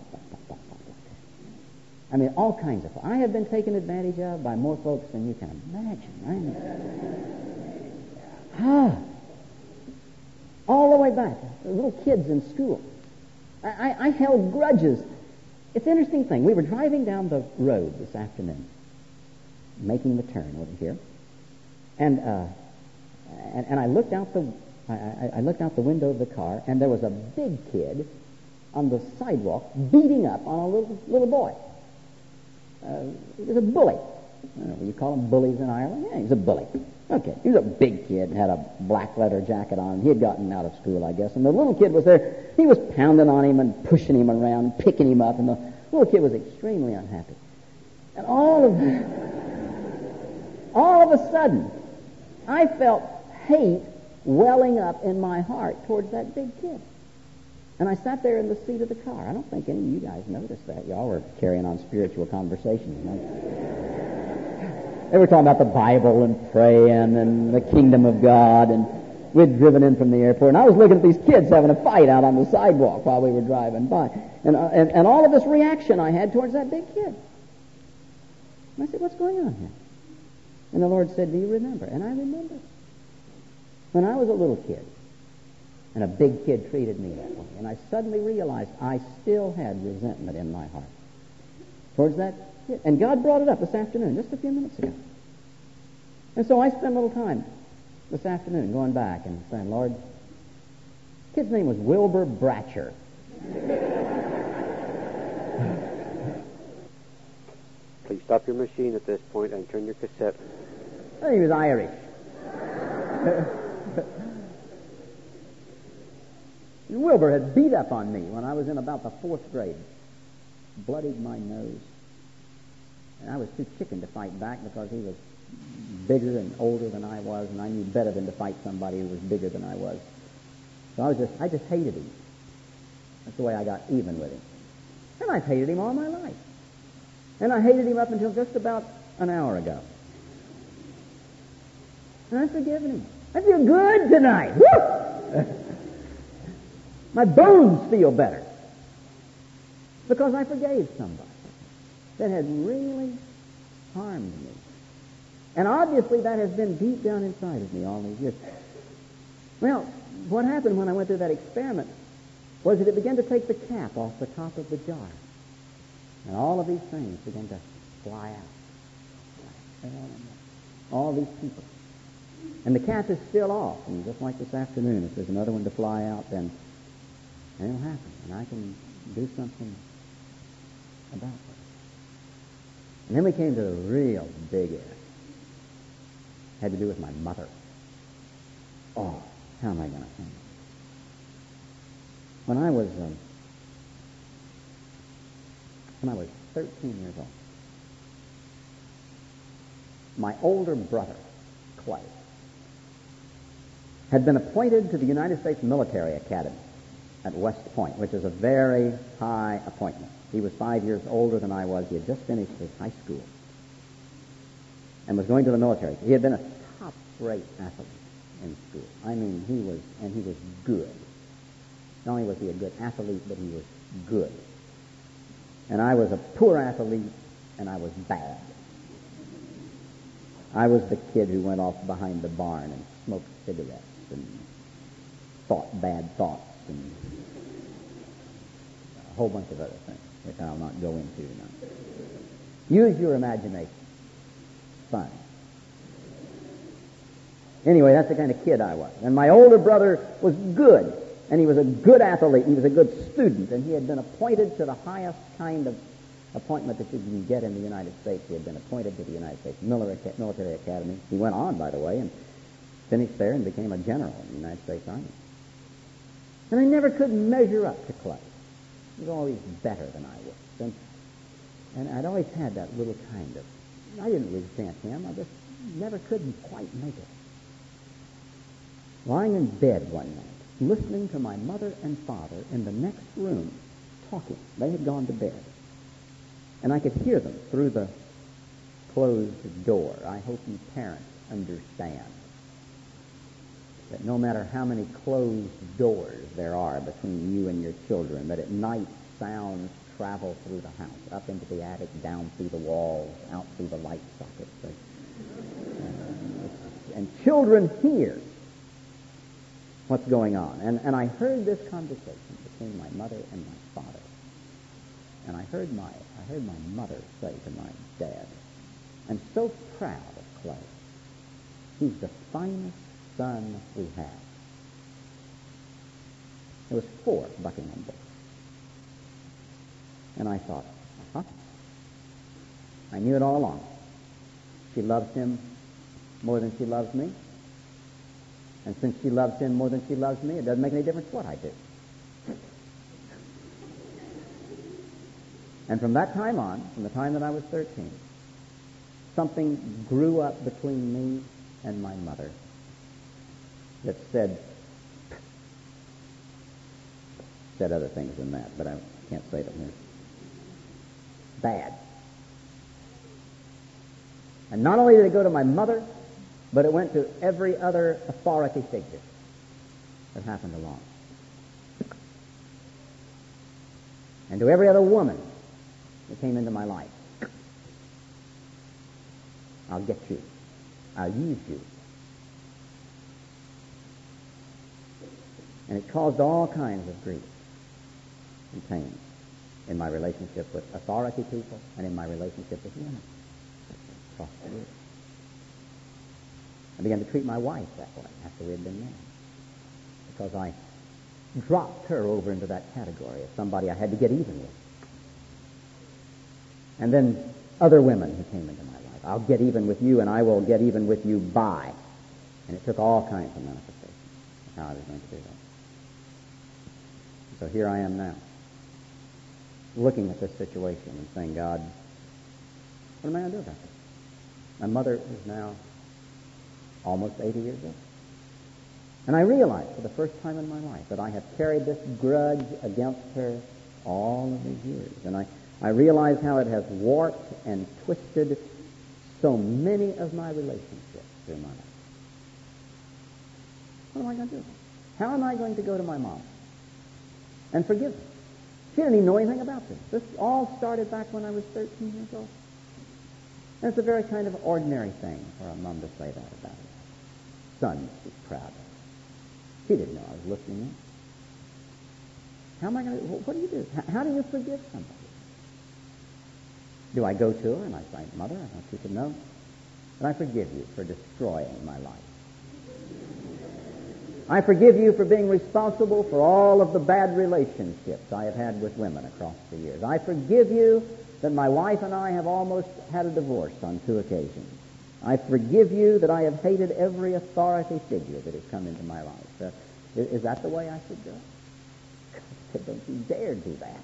I mean, all kinds of. I have been taken advantage of by more folks than you can imagine. All the way back. Little kids in school. I held grudges. It's an interesting thing. We were driving down the road this afternoon, making the turn over here, and I looked out the window of the car, and there was a big kid on the sidewalk beating up on a little boy. He was a bully. I don't know, will you call them bullies in Ireland? Yeah, he was a bully. Okay, he was a big kid and had a black leather jacket on. He had gotten out of school, I guess, and the little kid was there. He was pounding on him and pushing him around, picking him up, and the little kid was extremely unhappy. And all of a sudden, I felt hate welling up in my heart towards that big kid. And I sat there in the seat of the car. I don't think any of you guys noticed that. Y'all were carrying on spiritual conversations. They were talking about the Bible and praying and the kingdom of God. And we'd driven in from the airport. And I was looking at these kids having a fight out on the sidewalk while we were driving by. And all of this reaction I had towards that big kid. And I said, what's going on here? And the Lord said, do you remember? And I remember. When I was a little kid, and a big kid treated me that way, and I suddenly realized I still had resentment in my heart towards that kid. And God brought it up this afternoon, just a few minutes ago. And so I spent a little time this afternoon going back and saying, Lord, kid's name was Wilbur Bratcher. Please stop your machine at this point and turn your cassette. I think he was Irish. Wilbur had beat up on me when I was in about the 4th grade. Bloodied my nose. And I was too chicken to fight back because he was bigger and older than I was, and I knew better than to fight somebody who was bigger than I was. So I just hated him. That's the way I got even with him. And I've hated him all my life. And I hated him up until just about an hour ago. And I've forgiven him. I feel good tonight. Woo! My bones feel better. Because I forgave somebody that had really harmed me. And obviously that has been deep down inside of me all these years. Well, what happened when I went through that experiment was that it began to take the cap off the top of the jar. And all of these things began to fly out. All these people. And the cap is still off. And just like this afternoon, if there's another one to fly out, then it'll happen. And I can do something about it. And then we came to the real big area. Had to do with my mother. Oh, how am I going to think? When I was 13 years old, my older brother, Clay, had been appointed to the United States Military Academy at West Point, which is a very high appointment. He was 5 years older than I was. He had just finished his high school and was going to the military. He had been a top-rate athlete in school. I mean, he was good. Not only was he a good athlete, but he was good. And I was a poor athlete, and I was bad. I was the kid who went off behind the barn and smoked cigarettes and thought bad thoughts and a whole bunch of other things, which I'll not go into now. Use your imagination. Fun. Anyway, that's the kind of kid I was. And my older brother was good, and he was a good athlete, he was a good student, and he had been appointed to the highest kind of appointment that you can get in the United States. He had been appointed to the United States Military Academy. He went on, by the way, and finished there and became a general in the United States Army. And I never could measure up to Clay. He was always better than I was. And I'd always had that little kind of, I didn't resent him, I just never could quite make it. Lying in bed one night, listening to my mother and father in the next room talking. They had gone to bed. And I could hear them through the closed door. I hope you parents understand that no matter how many closed doors there are between you and your children, that at night sounds travel through the house, up into the attic, down through the walls, out through the light sockets. And children hear what's going on. And I heard this conversation between my mother and my father. And I heard my mother say to my dad, "I'm so proud of Clay. He's the finest son we have." There was 4 Buckingham books. And I thought, I knew it all along. She loves him more than she loves me. And since she loves him more than she loves me, it doesn't make any difference what I do. And from that time on, from the time that I was 13, something grew up between me and my mother that said other things than that, but I can't say them here. Bad. And not only did it go to my mother, but it went to every other authority figure that happened along. And to every other woman that came into my life. I'll get you. I'll use you. And it caused all kinds of grief and pain in my relationship with authority people and in my relationship with women across the years. I began to treat my wife that way after we had been married, because I dropped her over into that category of somebody I had to get even with. And then other women who came into my life. I'll get even with you, and I will get even with you by. And it took all kinds of manifestations of how I was going to do that. So here I am now, looking at this situation and saying, God, what am I going to do about this? My mother is now almost 80 years old. And I realize for the first time in my life that I have carried this grudge against her all of these years. And I realize how it has warped and twisted so many of my relationships through my life. What am I going to do? How am I going to go to my mom and forgive her? She didn't even know anything about this. This all started back when I was 13 years old. And it's a very kind of ordinary thing for a mom to say that about her son she's proud of. She didn't know I was listening in. How am I going to, what do you do? How do you forgive somebody? Do I go to her and I say, Mother, I want you to know that I forgive you for destroying my life. I forgive you for being responsible for all of the bad relationships I have had with women across the years. I forgive you that my wife and I have almost had a divorce on 2 occasions. I forgive you that I have hated every authority figure that has come into my life. Is that the way I should go? God said, don't you dare do that.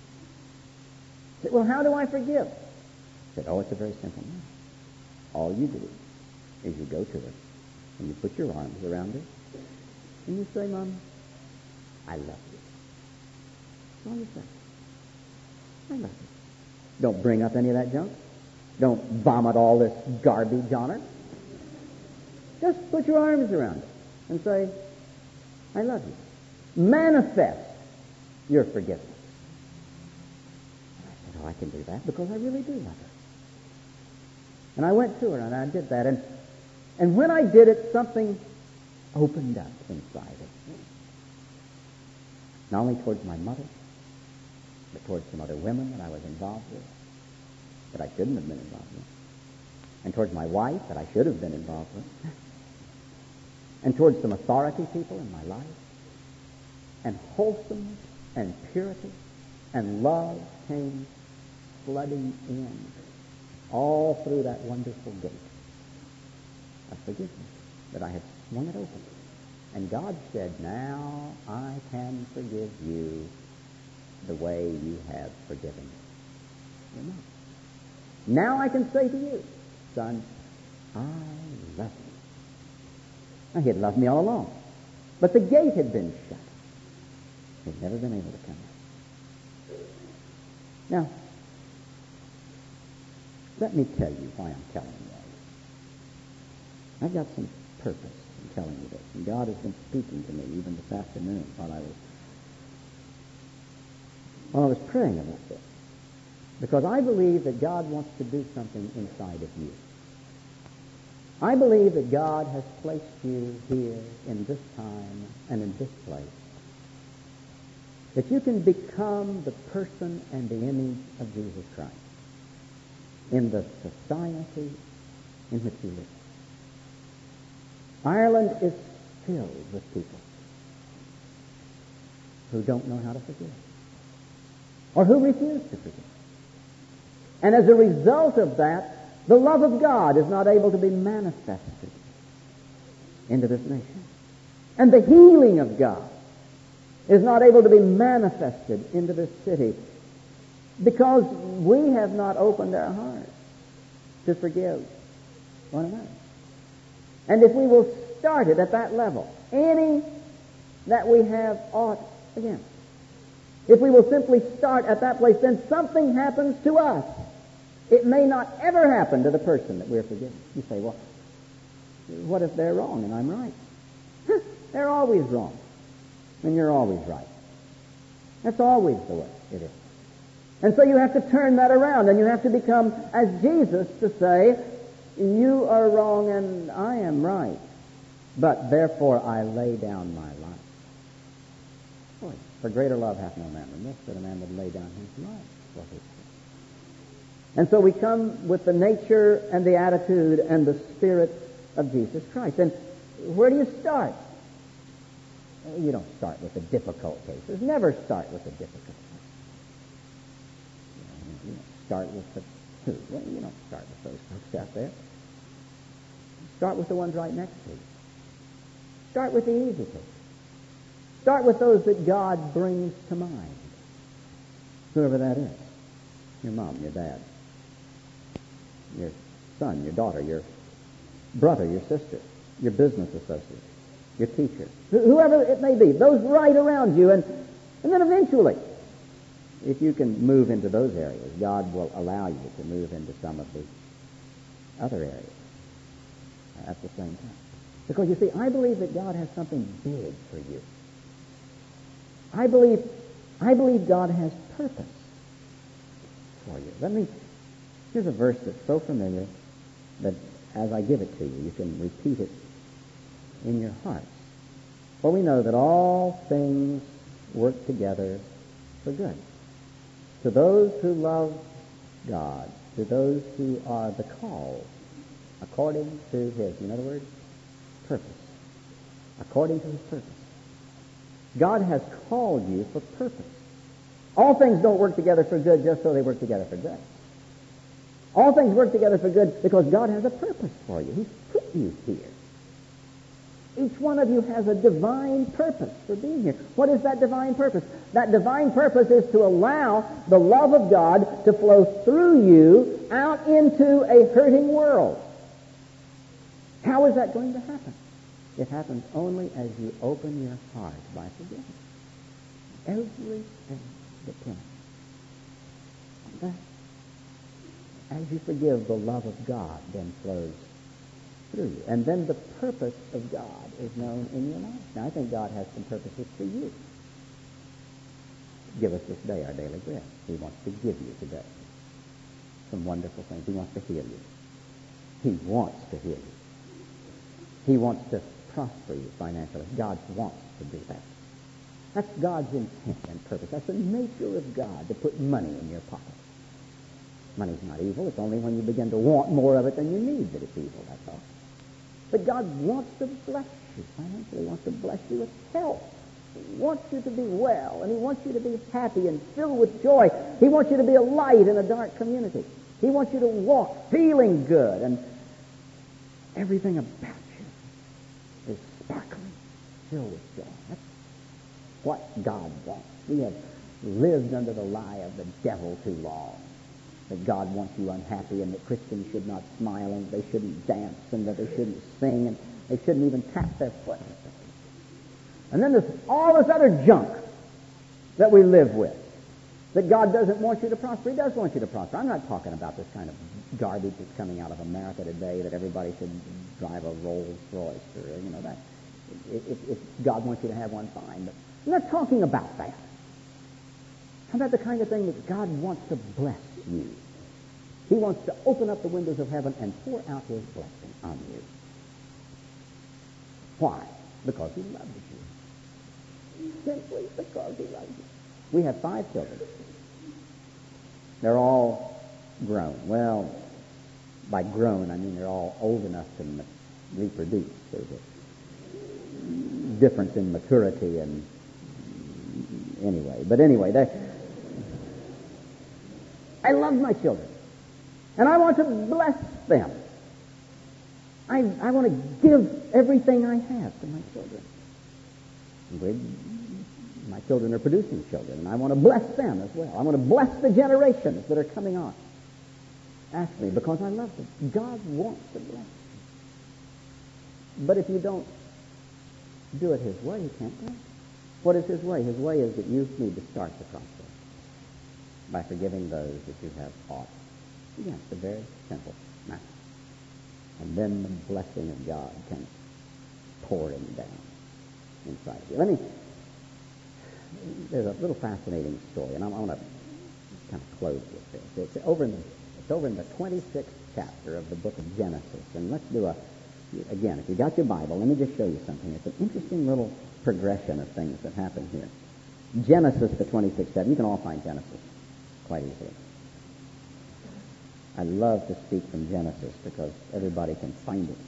I said, well, how do I forgive? I said, oh, it's a very simple matter. All you do is you go to her and you put your arms around her and you say, Mom, I love you. That's all you say. I love you. Don't bring up any of that junk. Don't vomit all this garbage on her. Just put your arms around her and say, I love you. Manifest your forgiveness. And I said, oh, I can do that because I really do love her. And I went to her and I did that. And when I did it, something opened up inside of me. Not only towards my mother, but towards some other women that I was involved with, that I shouldn't have been involved with, and towards my wife that I should have been involved with, and towards some authority people in my life, and wholesomeness and purity and love came flooding in all through that wonderful gate of forgiveness that I had swung it open. And God said, now I can forgive you the way you have forgiven your mother. Now I can say to you, son, I love you. Now, he had loved me all along, but the gate had been shut. He'd never been able to come in. Now, let me tell you why I'm telling you all this. I've got some purpose in telling you this, and God has been speaking to me even this afternoon while I was praying about this. Because I believe that God wants to do something inside of you. I believe that God has placed you here in this time and in this place, that you can become the person and the image of Jesus Christ in the society in which you live. Ireland is filled with people who don't know how to forgive, or who refuse to forgive. And as a result of that, the love of God is not able to be manifested into this nation. And the healing of God is not able to be manifested into this city because we have not opened our hearts to forgive one another. And if we will start it at that level, any that we have aught against, if we will simply start at that place, then something happens to us. It may not ever happen to the person that we're forgiving. You say, well, what if they're wrong and I'm right? They're always wrong, and you're always right. That's always the way it is. And so you have to turn that around, and you have to become as Jesus to say, you are wrong and I am right, but therefore I lay down my life choice. For greater love hath no man than this, that a man would lay down his life for his friends. And so we come with the nature and the attitude and the spirit of Jesus Christ. And where do you start? You don't start with the difficult cases. Never start with the difficult cases. You don't start with the who. Well, you don't start with those folks out there. Start with the ones right next to you. Start with the easy cases. Start with those that God brings to mind. Whoever that is. Your mom, your dad, your son, your daughter, your brother, your sister, your business associate, your teacher, whoever it may be, those right around you. And then eventually, if you can move into those areas, God will allow you to move into some of the other areas at the same time. Because you see, I believe that God has something big for you. I believe God has purpose for you. Here's a verse that's so familiar that as I give it to you, you can repeat it in your hearts. For we know that all things work together for good. To those who love God, to those who are the called, according to His, in other words, purpose. According to His purpose. God has called you for purpose. All things don't work together for good just so they work together for good. All things work together for good because God has a purpose for you. He's put you here. Each one of you has a divine purpose for being here. What is that divine purpose? That divine purpose is to allow the love of God to flow through you out into a hurting world. How is that going to happen? It happens only as you open your heart by forgiving. Everything depends on that. As you forgive, the love of God then flows through you. And then the purpose of God is known in your life. Now, I think God has some purposes for you. Give us this day our daily bread. He wants to give you today some wonderful things. He wants to heal you. He wants to heal you. He wants to prosper you financially. God wants to do that. That's God's intent and purpose. That's the nature of God, to put money in your pocket. Money's not evil. It's only when you begin to want more of it than you need that it's evil, that's all. But God wants to bless you financially. He wants to bless you with health. He wants you to be well, and He wants you to be happy and filled with joy. He wants you to be a light in a dark community. He wants you to walk feeling good, and everything about you is sparkling, filled with joy. That's what God wants. We have lived under the lie of the devil too long. That God wants you unhappy, and that Christians should not smile, and they shouldn't dance, and that they shouldn't sing, and they shouldn't even tap their foot. And then there's all this other junk that we live with. That God doesn't want you to prosper. He does want you to prosper. I'm not talking about this kind of garbage that's coming out of America today, that everybody should drive a Rolls Royce or, that. If God wants you to have one, fine. But I'm not talking about that. How about the kind of thing that God wants to bless you? He wants to open up the windows of heaven and pour out His blessing on you. Why? Because He loves you. Simply because He loves you. We have 5 children. They're all grown. Well, by grown, I mean they're all old enough to reproduce. There's a difference in maturity and anyway, I love my children. And I want to bless them. I want to give everything I have to my children. My children are producing children, and I want to bless them as well. I want to bless the generations that are coming on after me because I love them. God wants to bless them. But if you don't do it His way, He can't bless. What is His way? His way is that you need to start the process by forgiving those that you have fought against. A very simple matter. And then the blessing of God comes pouring down inside of you. There's a little fascinating story, and I want to kind of close with this. It's over in the 26th chapter of the book of Genesis. And let's do again, if you got your Bible, let me just show you something. It's an interesting little progression of things that happen here. Genesis, the 26th chapter. You can all find Genesis quite easily. I love to speak from Genesis because everybody can find it.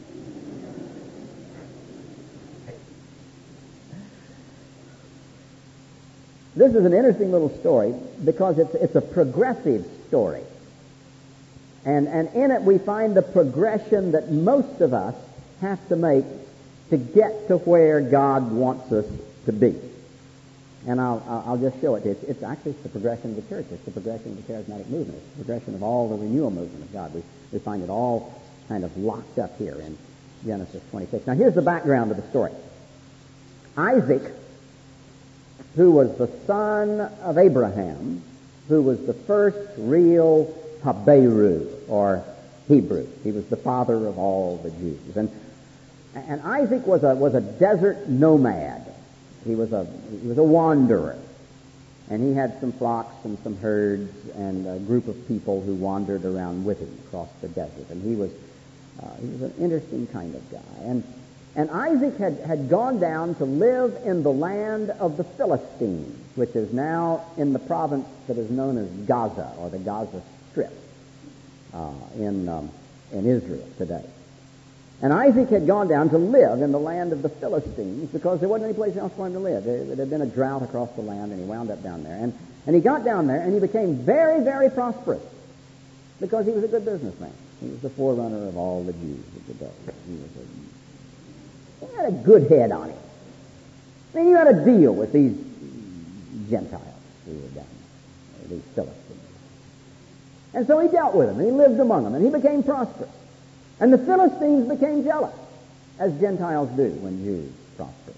This is an interesting little story because it's a progressive story. And in it we find the progression that most of us have to make to get to where God wants us to be. And I'll just show it. It's actually the progression of the church. It's the progression of the charismatic movement. It's the progression of all the renewal movement of God. We find it all kind of locked up here in Genesis 26. Now here's the background of the story. Isaac, who was the son of Abraham, who was the first real Haberu, or Hebrew. He was the father of all the Jews. And Isaac was a desert nomad. He was a wanderer. And he had some flocks and some herds and a group of people who wandered around with him across the desert. And he was an interesting kind of guy. And Isaac had gone down to live in the land of the Philistines, which is now in the province that is known as Gaza, or the Gaza Strip, in Israel today. And Isaac had gone down to live in the land of the Philistines because there wasn't any place else for him to live. There had been a drought across the land, and he wound up down there. And he got down there, and he became very, very prosperous because he was a good businessman. He was the forerunner of all the Jews of the day. He had a good head on him. I mean, you had to deal with these Gentiles who were down there, these Philistines. And so he dealt with them, and he lived among them, and he became prosperous. And the Philistines became jealous, as Gentiles do when Jews prosper.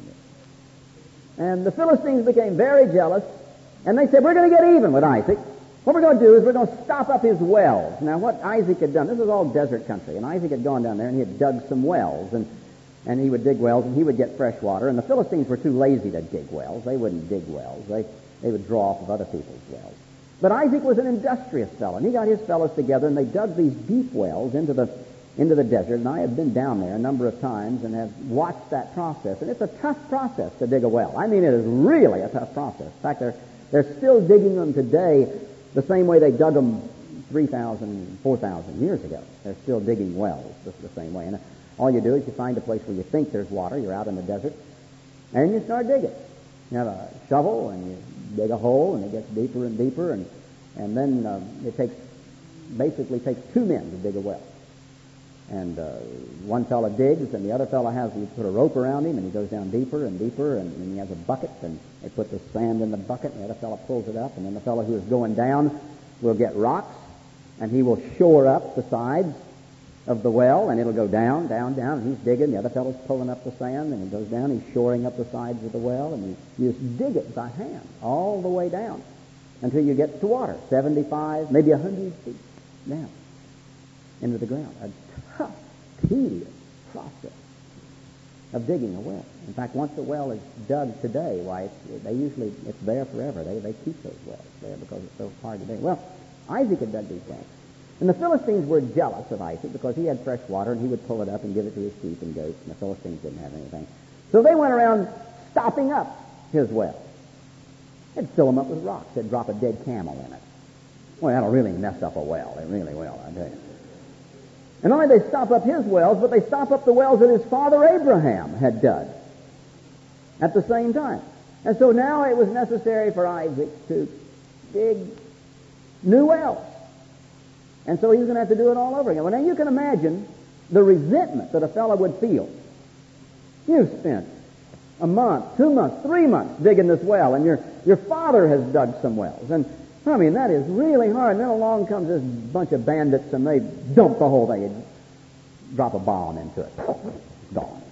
And the Philistines became very jealous, and they said, we're going to get even with Isaac. What we're going to do is we're going to stop up his wells. Now, what Isaac had done, this was all desert country, and Isaac had gone down there and he had dug some wells, and he would dig wells, and he would get fresh water, and the Philistines were too lazy to dig wells. They wouldn't dig wells. They would draw off of other people's wells. But Isaac was an industrious fellow, and he got his fellows together, and they dug these deep wells into the desert, and I have been down there a number of times and have watched that process, and it's a tough process to dig a well. I mean, it is really a tough process. In fact, they're still digging them today the same way they dug them 3,000, 4,000 years ago. They're still digging wells just the same way. And all you do is you find a place where you think there's water, you're out in the desert, and you start digging. You have a shovel, and you dig a hole, and it gets deeper and deeper, and then it basically takes two men to dig a well. And one fellow digs, and the other fellow you put a rope around him, and he goes down deeper and deeper, and he has a bucket, and they put the sand in the bucket, and the other fellow pulls it up, and then the fellow who is going down will get rocks, and he will shore up the sides of the well, and it'll go down, down, down, and he's digging, the other fellow's pulling up the sand, and he goes down, he's shoring up the sides of the well, and you just dig it by hand all the way down until you get to water, 75, maybe 100 feet down into the ground. A tough, tedious process of digging a well. In fact, once a well is dug today, why, it's there forever. They keep those wells there because it's so hard to dig. Well, Isaac had dug these wells. And the Philistines were jealous of Isaac because he had fresh water, and he would pull it up and give it to his sheep and goats, and the Philistines didn't have anything. So they went around stopping up his wells. They'd fill them up with rocks. They'd drop a dead camel in it. Well, that'll really mess up a well. It really will, I tell you. And not only they stop up his wells, but they stop up the wells that his father Abraham had dug at the same time. And so now it was necessary for Isaac to dig new wells. And so he's going to have to do it all over again. Well, now you can imagine the resentment that a fellow would feel. You've spent a month, 2 months, 3 months digging this well, and your father has dug some wells. And I mean, that is really hard. And then along comes this bunch of bandits, and they dump the whole thing and drop a bomb into it. It's gone.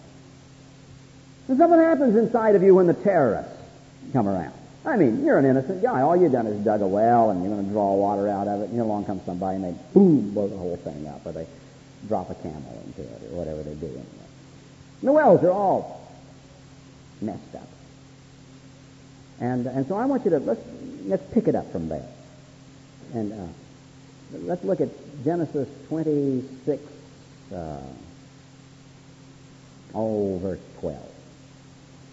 And something happens inside of you when the terrorists come around. I mean, you're an innocent guy. All you've done is dug a well, and you're going to draw water out of it, and along comes somebody, and they, boom, blow the whole thing up, or they drop a camel into it, or whatever they do. And the wells are all messed up. And so I want you to, let's pick it up from there. And let's look at Genesis 26, verse 12.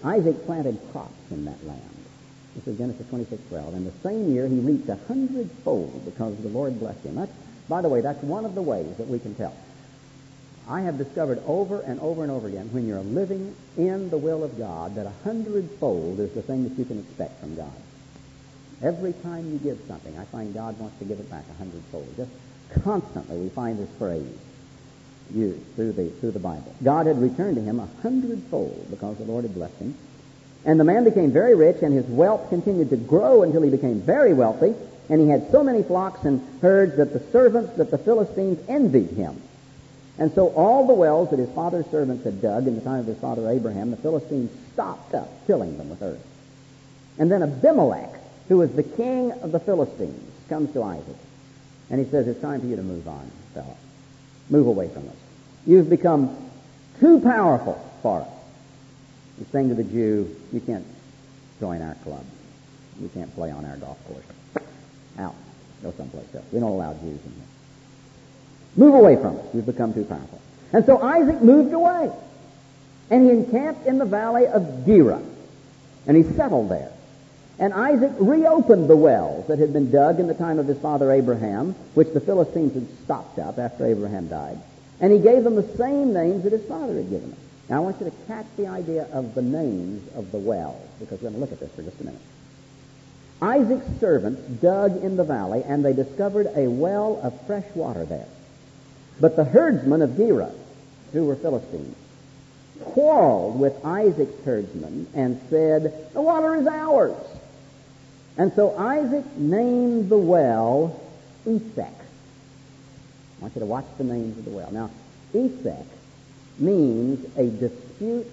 Isaac planted crops in that land. This is Genesis 26:12. And the same year he reaped 100-fold because the Lord blessed him. By the way, that's one of the ways that we can tell. I have discovered over and over and over again, when you're living in the will of God, that 100-fold is the thing that you can expect from God. Every time you give something, I find God wants to give it back 100-fold. Just constantly we find this phrase used through the Bible. God had returned to him 100-fold because the Lord had blessed him. And the man became very rich, and his wealth continued to grow until he became very wealthy, and he had so many flocks and herds that the servants, that the Philistines envied him. And so all the wells that his father's servants had dug in the time of his father Abraham, the Philistines stopped up, filling them with earth. And then Abimelech, who was the king of the Philistines, comes to Isaac. And he says, it's time for you to move on, fella. Move away from us. You've become too powerful for us. He's saying to the Jew, you can't join our club. You can't play on our golf course. Out. Go someplace else. We don't allow Jews in here. Move away from us. You've become too powerful. And so Isaac moved away. And he encamped in the valley of Gerar. And he settled there. And Isaac reopened the wells that had been dug in the time of his father Abraham, which the Philistines had stopped up after Abraham died. And he gave them the same names that his father had given them. Now I want you to catch the idea of the names of the wells, because we're going to look at this for just a minute. Isaac's servants dug in the valley, and they discovered a well of fresh water there. But the herdsmen of Gerar, who were Philistines, quarreled with Isaac's herdsmen and said, the water is ours. And so Isaac named the well Esek. I want you to watch the names of the well. Now, Esek means a dispute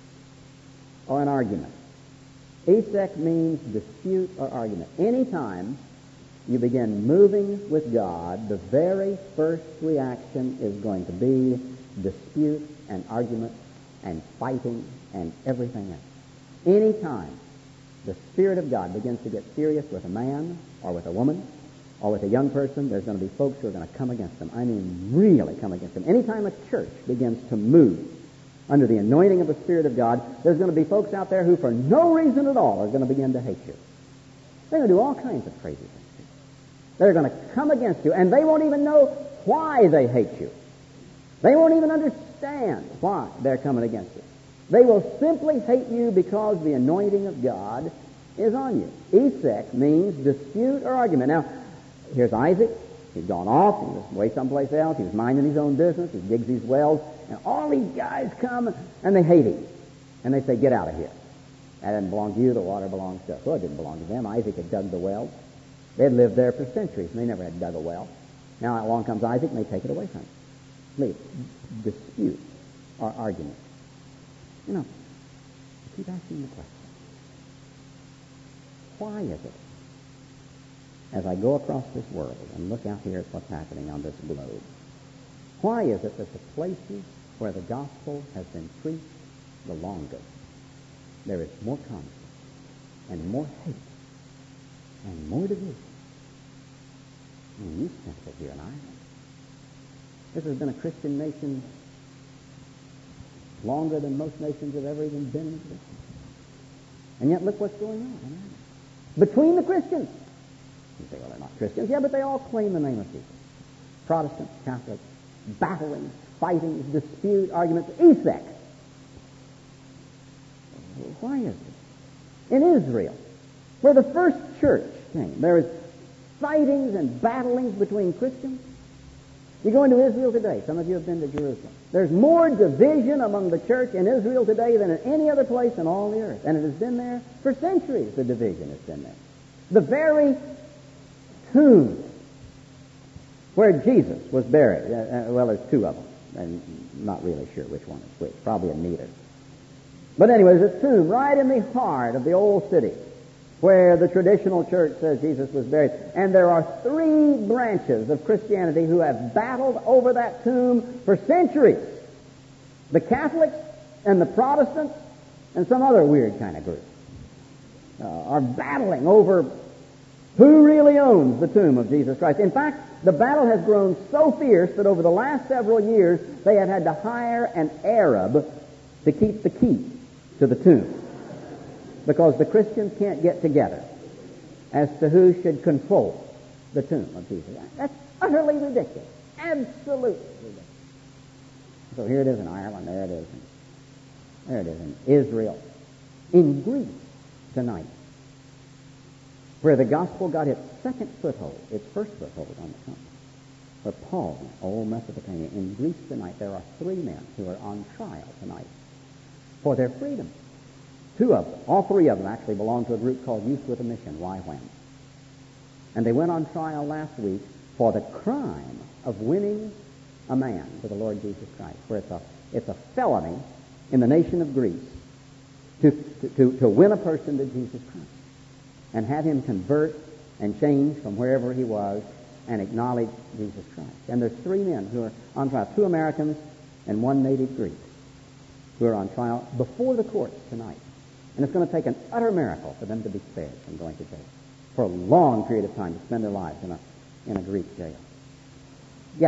or an argument. Esek means dispute or argument. Anytime you begin moving with God, the very first reaction is going to be dispute and argument and fighting and everything else. Anytime the Spirit of God begins to get serious with a man or with a woman or with a young person, there's going to be folks who are going to come against them. I mean, really come against them. Anytime a church begins to move under the anointing of the Spirit of God, there's going to be folks out there who, for no reason at all, are going to begin to hate you. They're going to do all kinds of crazy things. They're going to come against you, and they won't even know why they hate you. They won't even understand why they're coming against you. They will simply hate you because the anointing of God is on you. Esek means dispute or argument. Now, here's Isaac. He's gone off. He was away someplace else. He was minding his own business. He digs these wells. And all these guys come and they hate him. And they say, get out of here. That doesn't belong to you. The water belongs to us. Well, it didn't belong to them. Isaac had dug the wells. They had lived there for centuries, and they never had dug a well. Now along comes Isaac, and they take it away from him. Leave. Dispute or argument. You know, I keep asking the question. Why is it, as I go across this world and look out here at what's happening on this globe, why is it that the places where the gospel has been preached the longest, there is more conflict and more hate and more division? I mean, you sense it here in Ireland. This has been a Christian nation longer than most nations have ever even been in existence. And yet look what's going on in Ireland. Between the Christians. You say, well, they're not Christians. Yeah, but they all claim the name of Jesus. Protestants, Catholics, battling, fighting, dispute, arguments. Esek. Why is it? In Israel, where the first church came, there is fightings and battlings between Christians. You go into Israel today. Some of you have been to Jerusalem. There's more division among the church in Israel today than in any other place in all the earth. And it has been there for centuries, the division has been there. The very tomb where Jesus was buried. Well, there's two of them. I'm not really sure which one is which. Probably neither. But anyway, there's a tomb right in the heart of the old city where the traditional church says Jesus was buried. And there are three branches of Christianity who have battled over that tomb for centuries. The Catholics and the Protestants and some other weird kind of group are battling over who really owns the tomb of Jesus Christ. In fact, the battle has grown so fierce that over the last several years they have had to hire an Arab to keep the key to the tomb. because the Christians can't get together as to who should control the tomb of Jesus. That's utterly ridiculous. Absolutely ridiculous. So here it is in Ireland, there it is in Israel, in Greece tonight, where the gospel got its second foothold, its first foothold on the continent. For Paul, old Mesopotamia, in Greece tonight, there are 3 men who are on trial tonight for their freedom. 2 of them, all 3 of them actually belong to a group called Youth with a Mission, YWAM. And they went on trial last week for the crime of winning a man to the Lord Jesus Christ, where it's a felony in the nation of Greece to win a person to Jesus Christ and have him convert and change from wherever he was and acknowledge Jesus Christ. And there's 3 men who are on trial, 2 Americans and 1 native Greek, who are on trial before the courts tonight. And it's going to take an utter miracle for them to be spared from going to jail for a long period of time, to spend their lives in a Greek jail. Yes.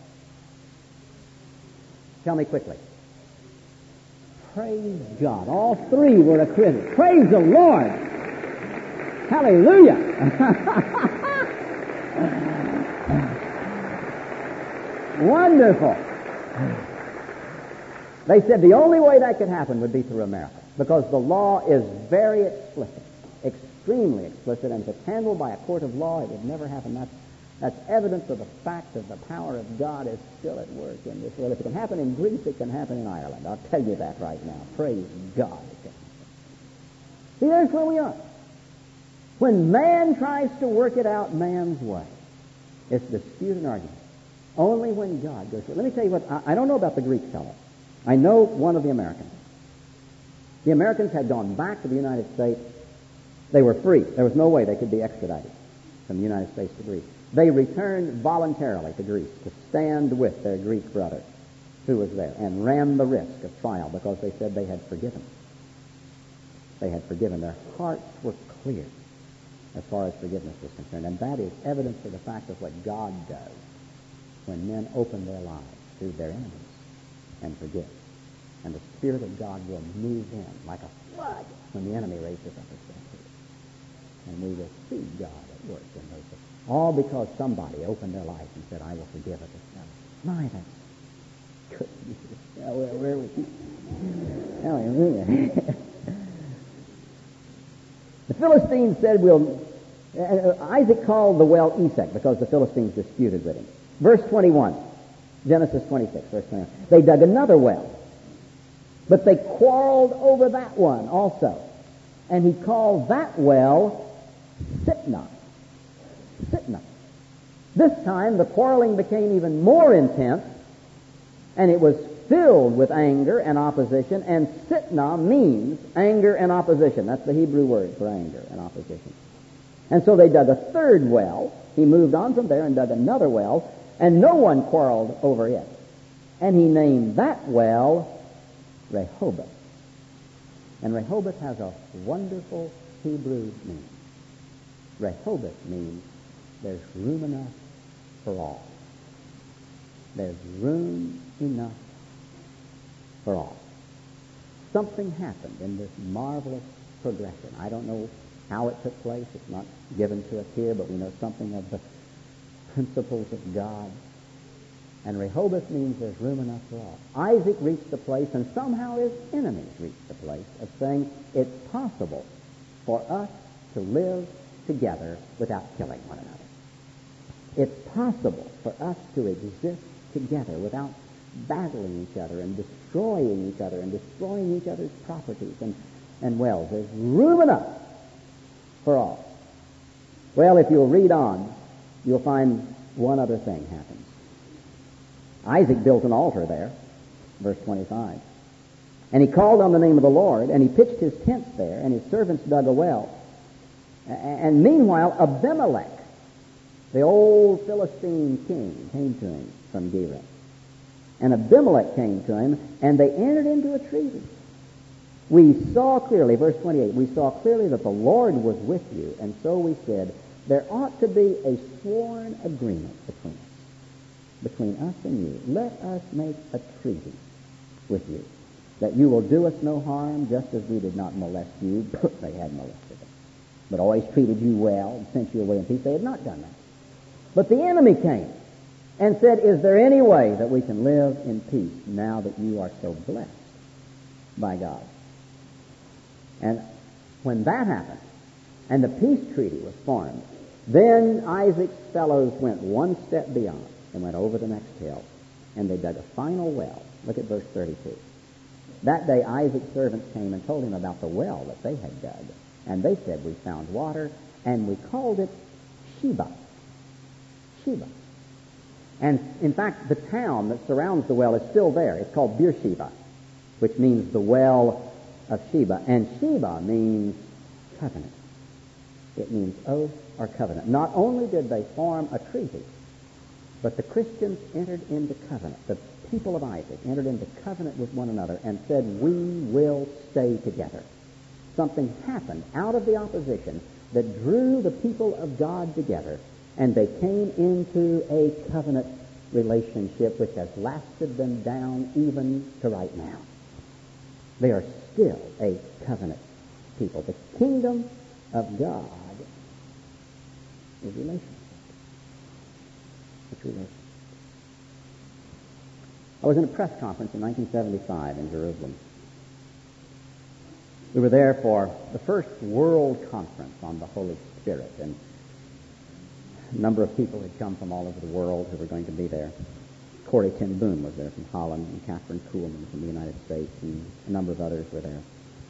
Tell me quickly. Praise God. All 3 were acquitted. Praise the Lord. Hallelujah. Wonderful. They said the only way that could happen would be through a miracle, because the law is very explicit, extremely explicit, and if it's handled by a court of law, it would never happen. That's evidence of the fact that the power of God is still at work in this world. If it can happen in Greece, it can happen in Ireland. I'll tell you that right now. Praise God. See, there's where we are. When man tries to work it out man's way, it's dispute and argument. Only when God goes through. Let me tell you what, I don't know about the Greek fellow. I know one of the Americans. The Americans had gone back to the United States. They were free. There was no way they could be extradited from the United States to Greece. They returned voluntarily to Greece to stand with their Greek brother who was there and ran the risk of trial because they said they had forgiven. They had forgiven. Their hearts were clear as far as forgiveness was concerned. And that is evidence of the fact of what God does when men open their lives to their enemies and forgive. And the Spirit of God will move in like a flood when the enemy raises up his fist. And we will see God at work in those things. All because somebody opened their life and said, I will forgive at this level. My, that's good. Where was he? Hallelujah. The Philistines said, Isaac called the well Esek because the Philistines disputed with him. Verse 21, Genesis 26, verse 21. They dug another well, but they quarreled over that one also. And he called that well Sitnah. Sitnah. This time the quarreling became even more intense, and it was filled with anger and opposition, and Sitnah means anger and opposition. That's the Hebrew word for anger and opposition. And so they dug a 3rd well. He moved on from there and dug another well, and no one quarreled over it. And he named that well Rehoboth. And Rehoboth has a wonderful Hebrew meaning. Rehoboth means there's room enough for all. There's room enough for all. Something happened in this marvelous progression. I don't know how it took place. It's not given to us here, but we know something of the principles of God. And Rehoboth means there's room enough for all. Isaac reached the place, and somehow his enemies reached the place of saying it's possible for us to live together without killing one another. It's possible for us to exist together without battling each other and destroying each other and destroying each other's properties and wells. There's room enough for all. Well, if you'll read on, you'll find one other thing happens. Isaac built an altar there, verse 25. And he called on the name of the Lord, and he pitched his tents there, and his servants dug a well. And meanwhile, Abimelech, the old Philistine king, came to him from Gerar. And Abimelech came to him, and they entered into a treaty. We saw clearly, verse 28, we saw clearly that the Lord was with you, and so we said, there ought to be a sworn agreement between us and you. Let us make a treaty with you. that you will do us no harm, just as we did not molest you. They had molested us, but always treated you well and sent you away in peace. They had not done that. But the enemy came and said, is there any way that we can live in peace now that you are so blessed by God? And when that happened, and the peace treaty was formed, then Isaac's fellows went one step beyond and went over the next hill, and they dug a final well. Look at verse 32. That day Isaac's servants came and told him about the well that they had dug, and they said, we found water, and we called it Sheba. Sheba. And in fact, the town that surrounds the well is still there. It's called Beersheba, which means the well of Sheba. And Sheba means covenant. It means oath or covenant. Not only did they form a treaty, but the Christians entered into covenant. The people of Isaac entered into covenant with one another and said, we will stay together. Something happened out of the opposition that drew the people of God together, and they came into a covenant relationship which has lasted them down even to right now. They are still a covenant people. The kingdom of God is relationship. It's relationship. I was in a press conference in 1975 in Jerusalem. We were there for the first World Conference on the Holy Spirit, and a number of people had come from all over the world who were going to be there. Corrie ten Boom was there from Holland, and Catherine Kuhlman from the United States, and a number of others were there.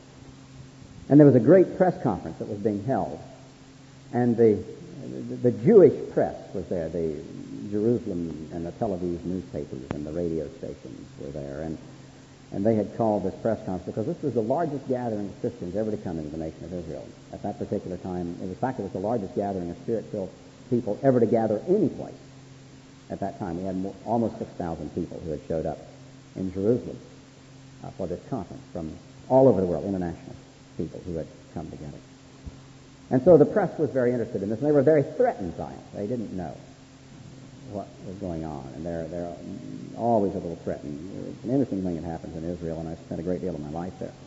And there was a great press conference that was being held, and the Jewish press was there. The Jerusalem and the Tel Aviv newspapers and the radio stations were there, and they had called this press conference because this was the largest gathering of Christians ever to come into the nation of Israel. At that particular time, it was the largest gathering of Spirit-filled people ever to gather any place. At that time, we had almost 6,000 people who had showed up in Jerusalem for this conference from all over the world, international people who had come together. And so the press was very interested in this, and they were very threatened by it. They didn't know what was going on, and they're always a little threatened. It's an interesting thing that happens in Israel, and I spent a great deal of my life there.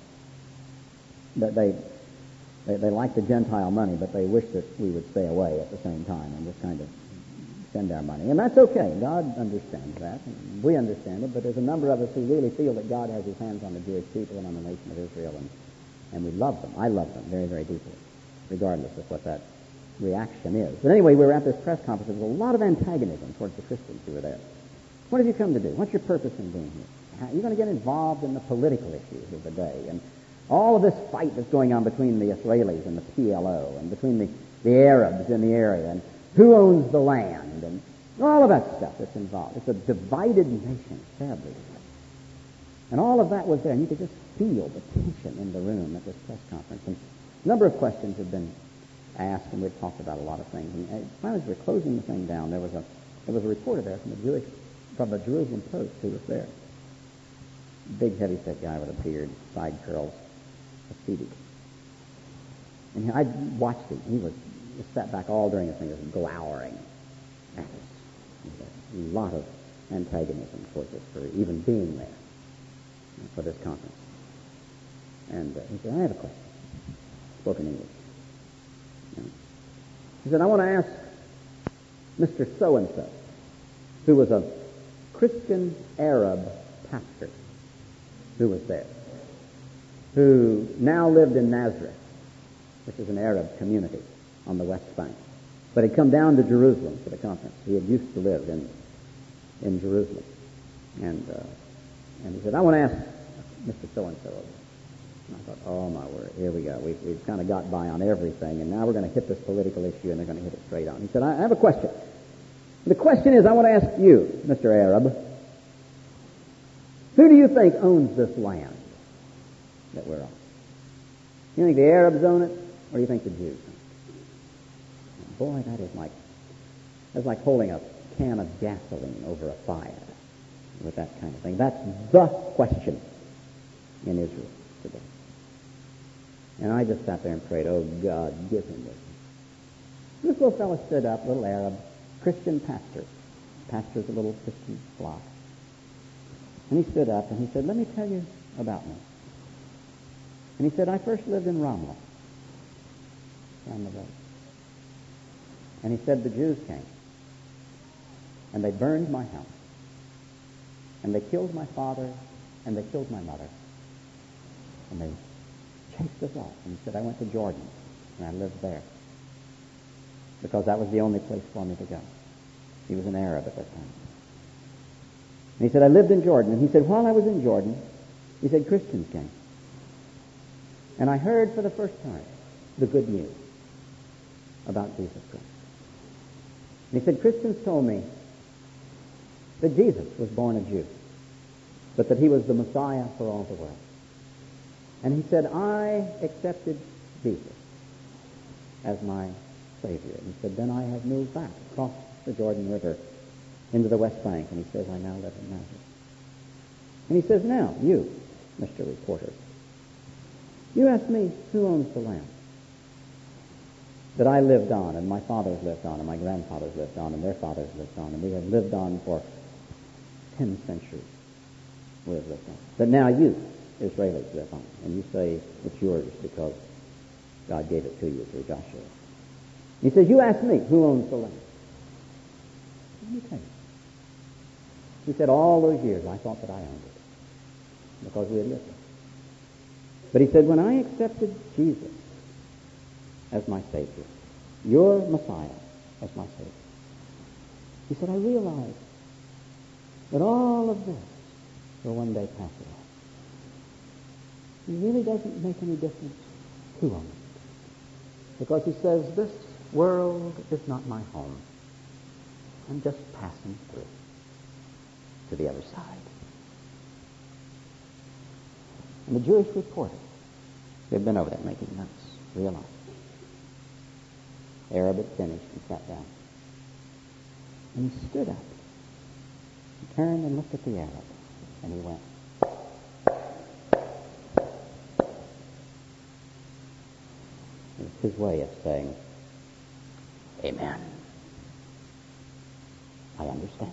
But they like the Gentile money, but they wish that we would stay away at the same time and just kind of spend our money. And that's okay. God understands that. And we understand it, but there's a number of us who really feel that God has his hands on the Jewish people and on the nation of Israel, and we love them. I love them very, very deeply, regardless of what that reaction is. But anyway, we were at this press conference. There was a lot of antagonism towards the Christians who were there. What have you come to do? What's your purpose in being here? How are you going to get involved in the political issues of the day? And all of this fight that's going on between the Israelis and the PLO, and between the Arabs in the area, and who owns the land, and all of that stuff that's involved. It's a divided nation, sadly. And all of that was there, and you could just feel the tension in the room at this press conference. And a number of questions had been asked, and we'd talked about a lot of things. And finally, as we were closing the thing down, there was a reporter there from the Jerusalem Post who was there. Big, heavy-set guy with a beard, side curls, ascetic. And I watched him. He was just sat back all during the thing, just glowering at us. There was a lot of antagonism towards us for even being there for this conference. And he said, I have a question. Spoke in English. He said, I want to ask Mr. So-and-so, who was a Christian Arab pastor who was there, who now lived in Nazareth, which is an Arab community on the West Bank, but had come down to Jerusalem for the conference. He had used to live in Jerusalem. And he said, I want to ask Mr. So-and-so. And I thought, oh, my word, here we go. We've kind of got by on everything, and now we're going to hit this political issue, and they're going to hit it straight on. He said, I have a question. The question is, I want to ask you, Mr. Arab, who do you think owns this land that we're on? Do you think the Arabs own it, or do you think the Jews own it? Boy, that's like holding a can of gasoline over a fire with that kind of thing. That's the question in Israel today. And I just sat there and prayed, oh, God, give him this. This little fellow stood up, little Arab, Christian pastor, pastors a little Christian flock. And he stood up and he said, let me tell you about me. And he said, I first lived in Ramla, down the road. And he said, the Jews came, and they burned my house, and they killed my father, and they killed my mother, and they chased us off. And he said, I went to Jordan, and I lived there, because that was the only place for me to go. He was an Arab at that time. And he said, I lived in Jordan. And he said, while I was in Jordan, he said, Christians came. And I heard for the first time the good news about Jesus Christ. And he said, Christians told me that Jesus was born a Jew, but that he was the Messiah for all the world. And he said, I accepted Jesus as my Savior. And he said, then I have moved back across the Jordan River into the West Bank. And he says, I now live in Nazareth. And he says, now, you, Mr. Reporter, you ask me who owns the land that I lived on, and my fathers lived on, and my grandfathers lived on, and their fathers lived on, and we have lived on for 10 centuries. We have lived on. But now you, Israelis, live on, and you say it's yours because God gave it to you through Joshua. He says, you ask me who owns the land. Let me tell you. He said, all those years I thought that I owned it because we had lived it. But he said, when I accepted Jesus as my Savior, your Messiah as my Savior, he said, I realized that all of this will one day pass away. It really doesn't make any difference who owns it. Because he says, this world is not my home. I'm just passing through to the other side. And the Jewish reporter, they've been over there making notes, realized. The Arab had finished and sat down. And he stood up. He turned and looked at the Arab. And he went. It was his way of saying, Amen. I understand.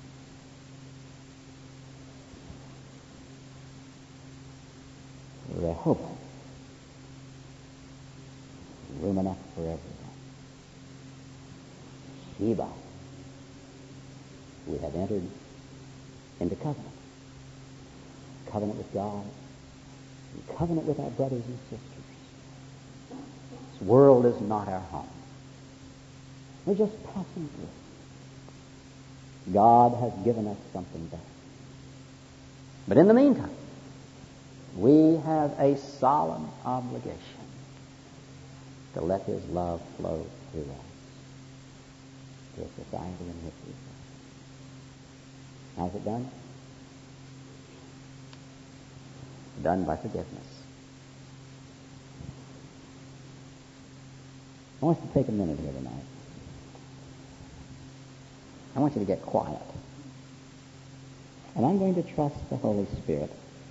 Rehoboth. Room enough for everyone. Sheba. We have entered into covenant. Covenant with God. And covenant with our brothers and sisters. This world is not our home. We're just passing through. God has given us something better. But in the meantime, we have a solemn obligation to let His love flow through us to a society in which we live. How's it done? Done by forgiveness. I want you to take a minute here tonight. I want you to get quiet. And I'm going to trust the Holy Spirit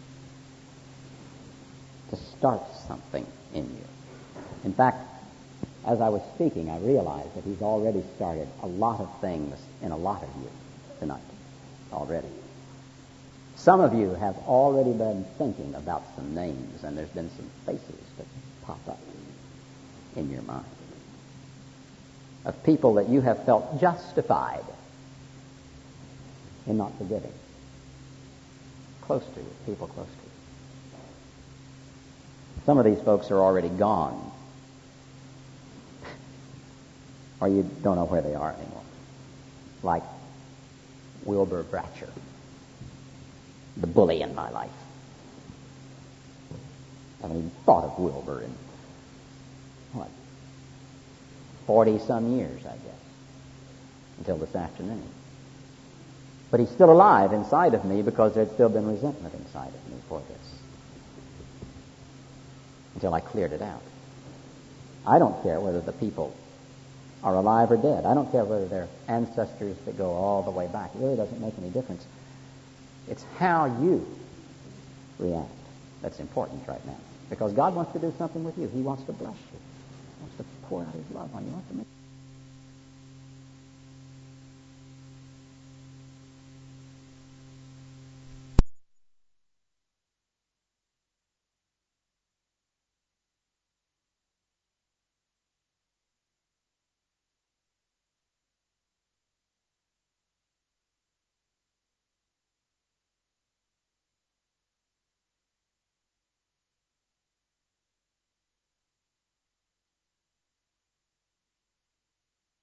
to start something in you. In fact, as I was speaking, I realized that He's already started a lot of things in a lot of you tonight. Already. Some of you have already been thinking about some names, and there's been some faces that pop up in your mind of people that you have felt justified in not forgiving. Close to you, people close to you. Some of these folks are already gone, or you don't know where they are anymore. Like Wilbur Bratcher, the bully in my life. I haven't even thought of Wilbur in, 40-some years, I guess, until this afternoon. But he's still alive inside of me because there'd still been resentment inside of me for this. Until I cleared it out. I don't care whether the people are alive or dead. I don't care whether they're ancestors that go all the way back. It really doesn't make any difference. It's how you react that's important right now. Because God wants to do something with you. He wants to bless you. He wants to pour out His love on you. He wants to make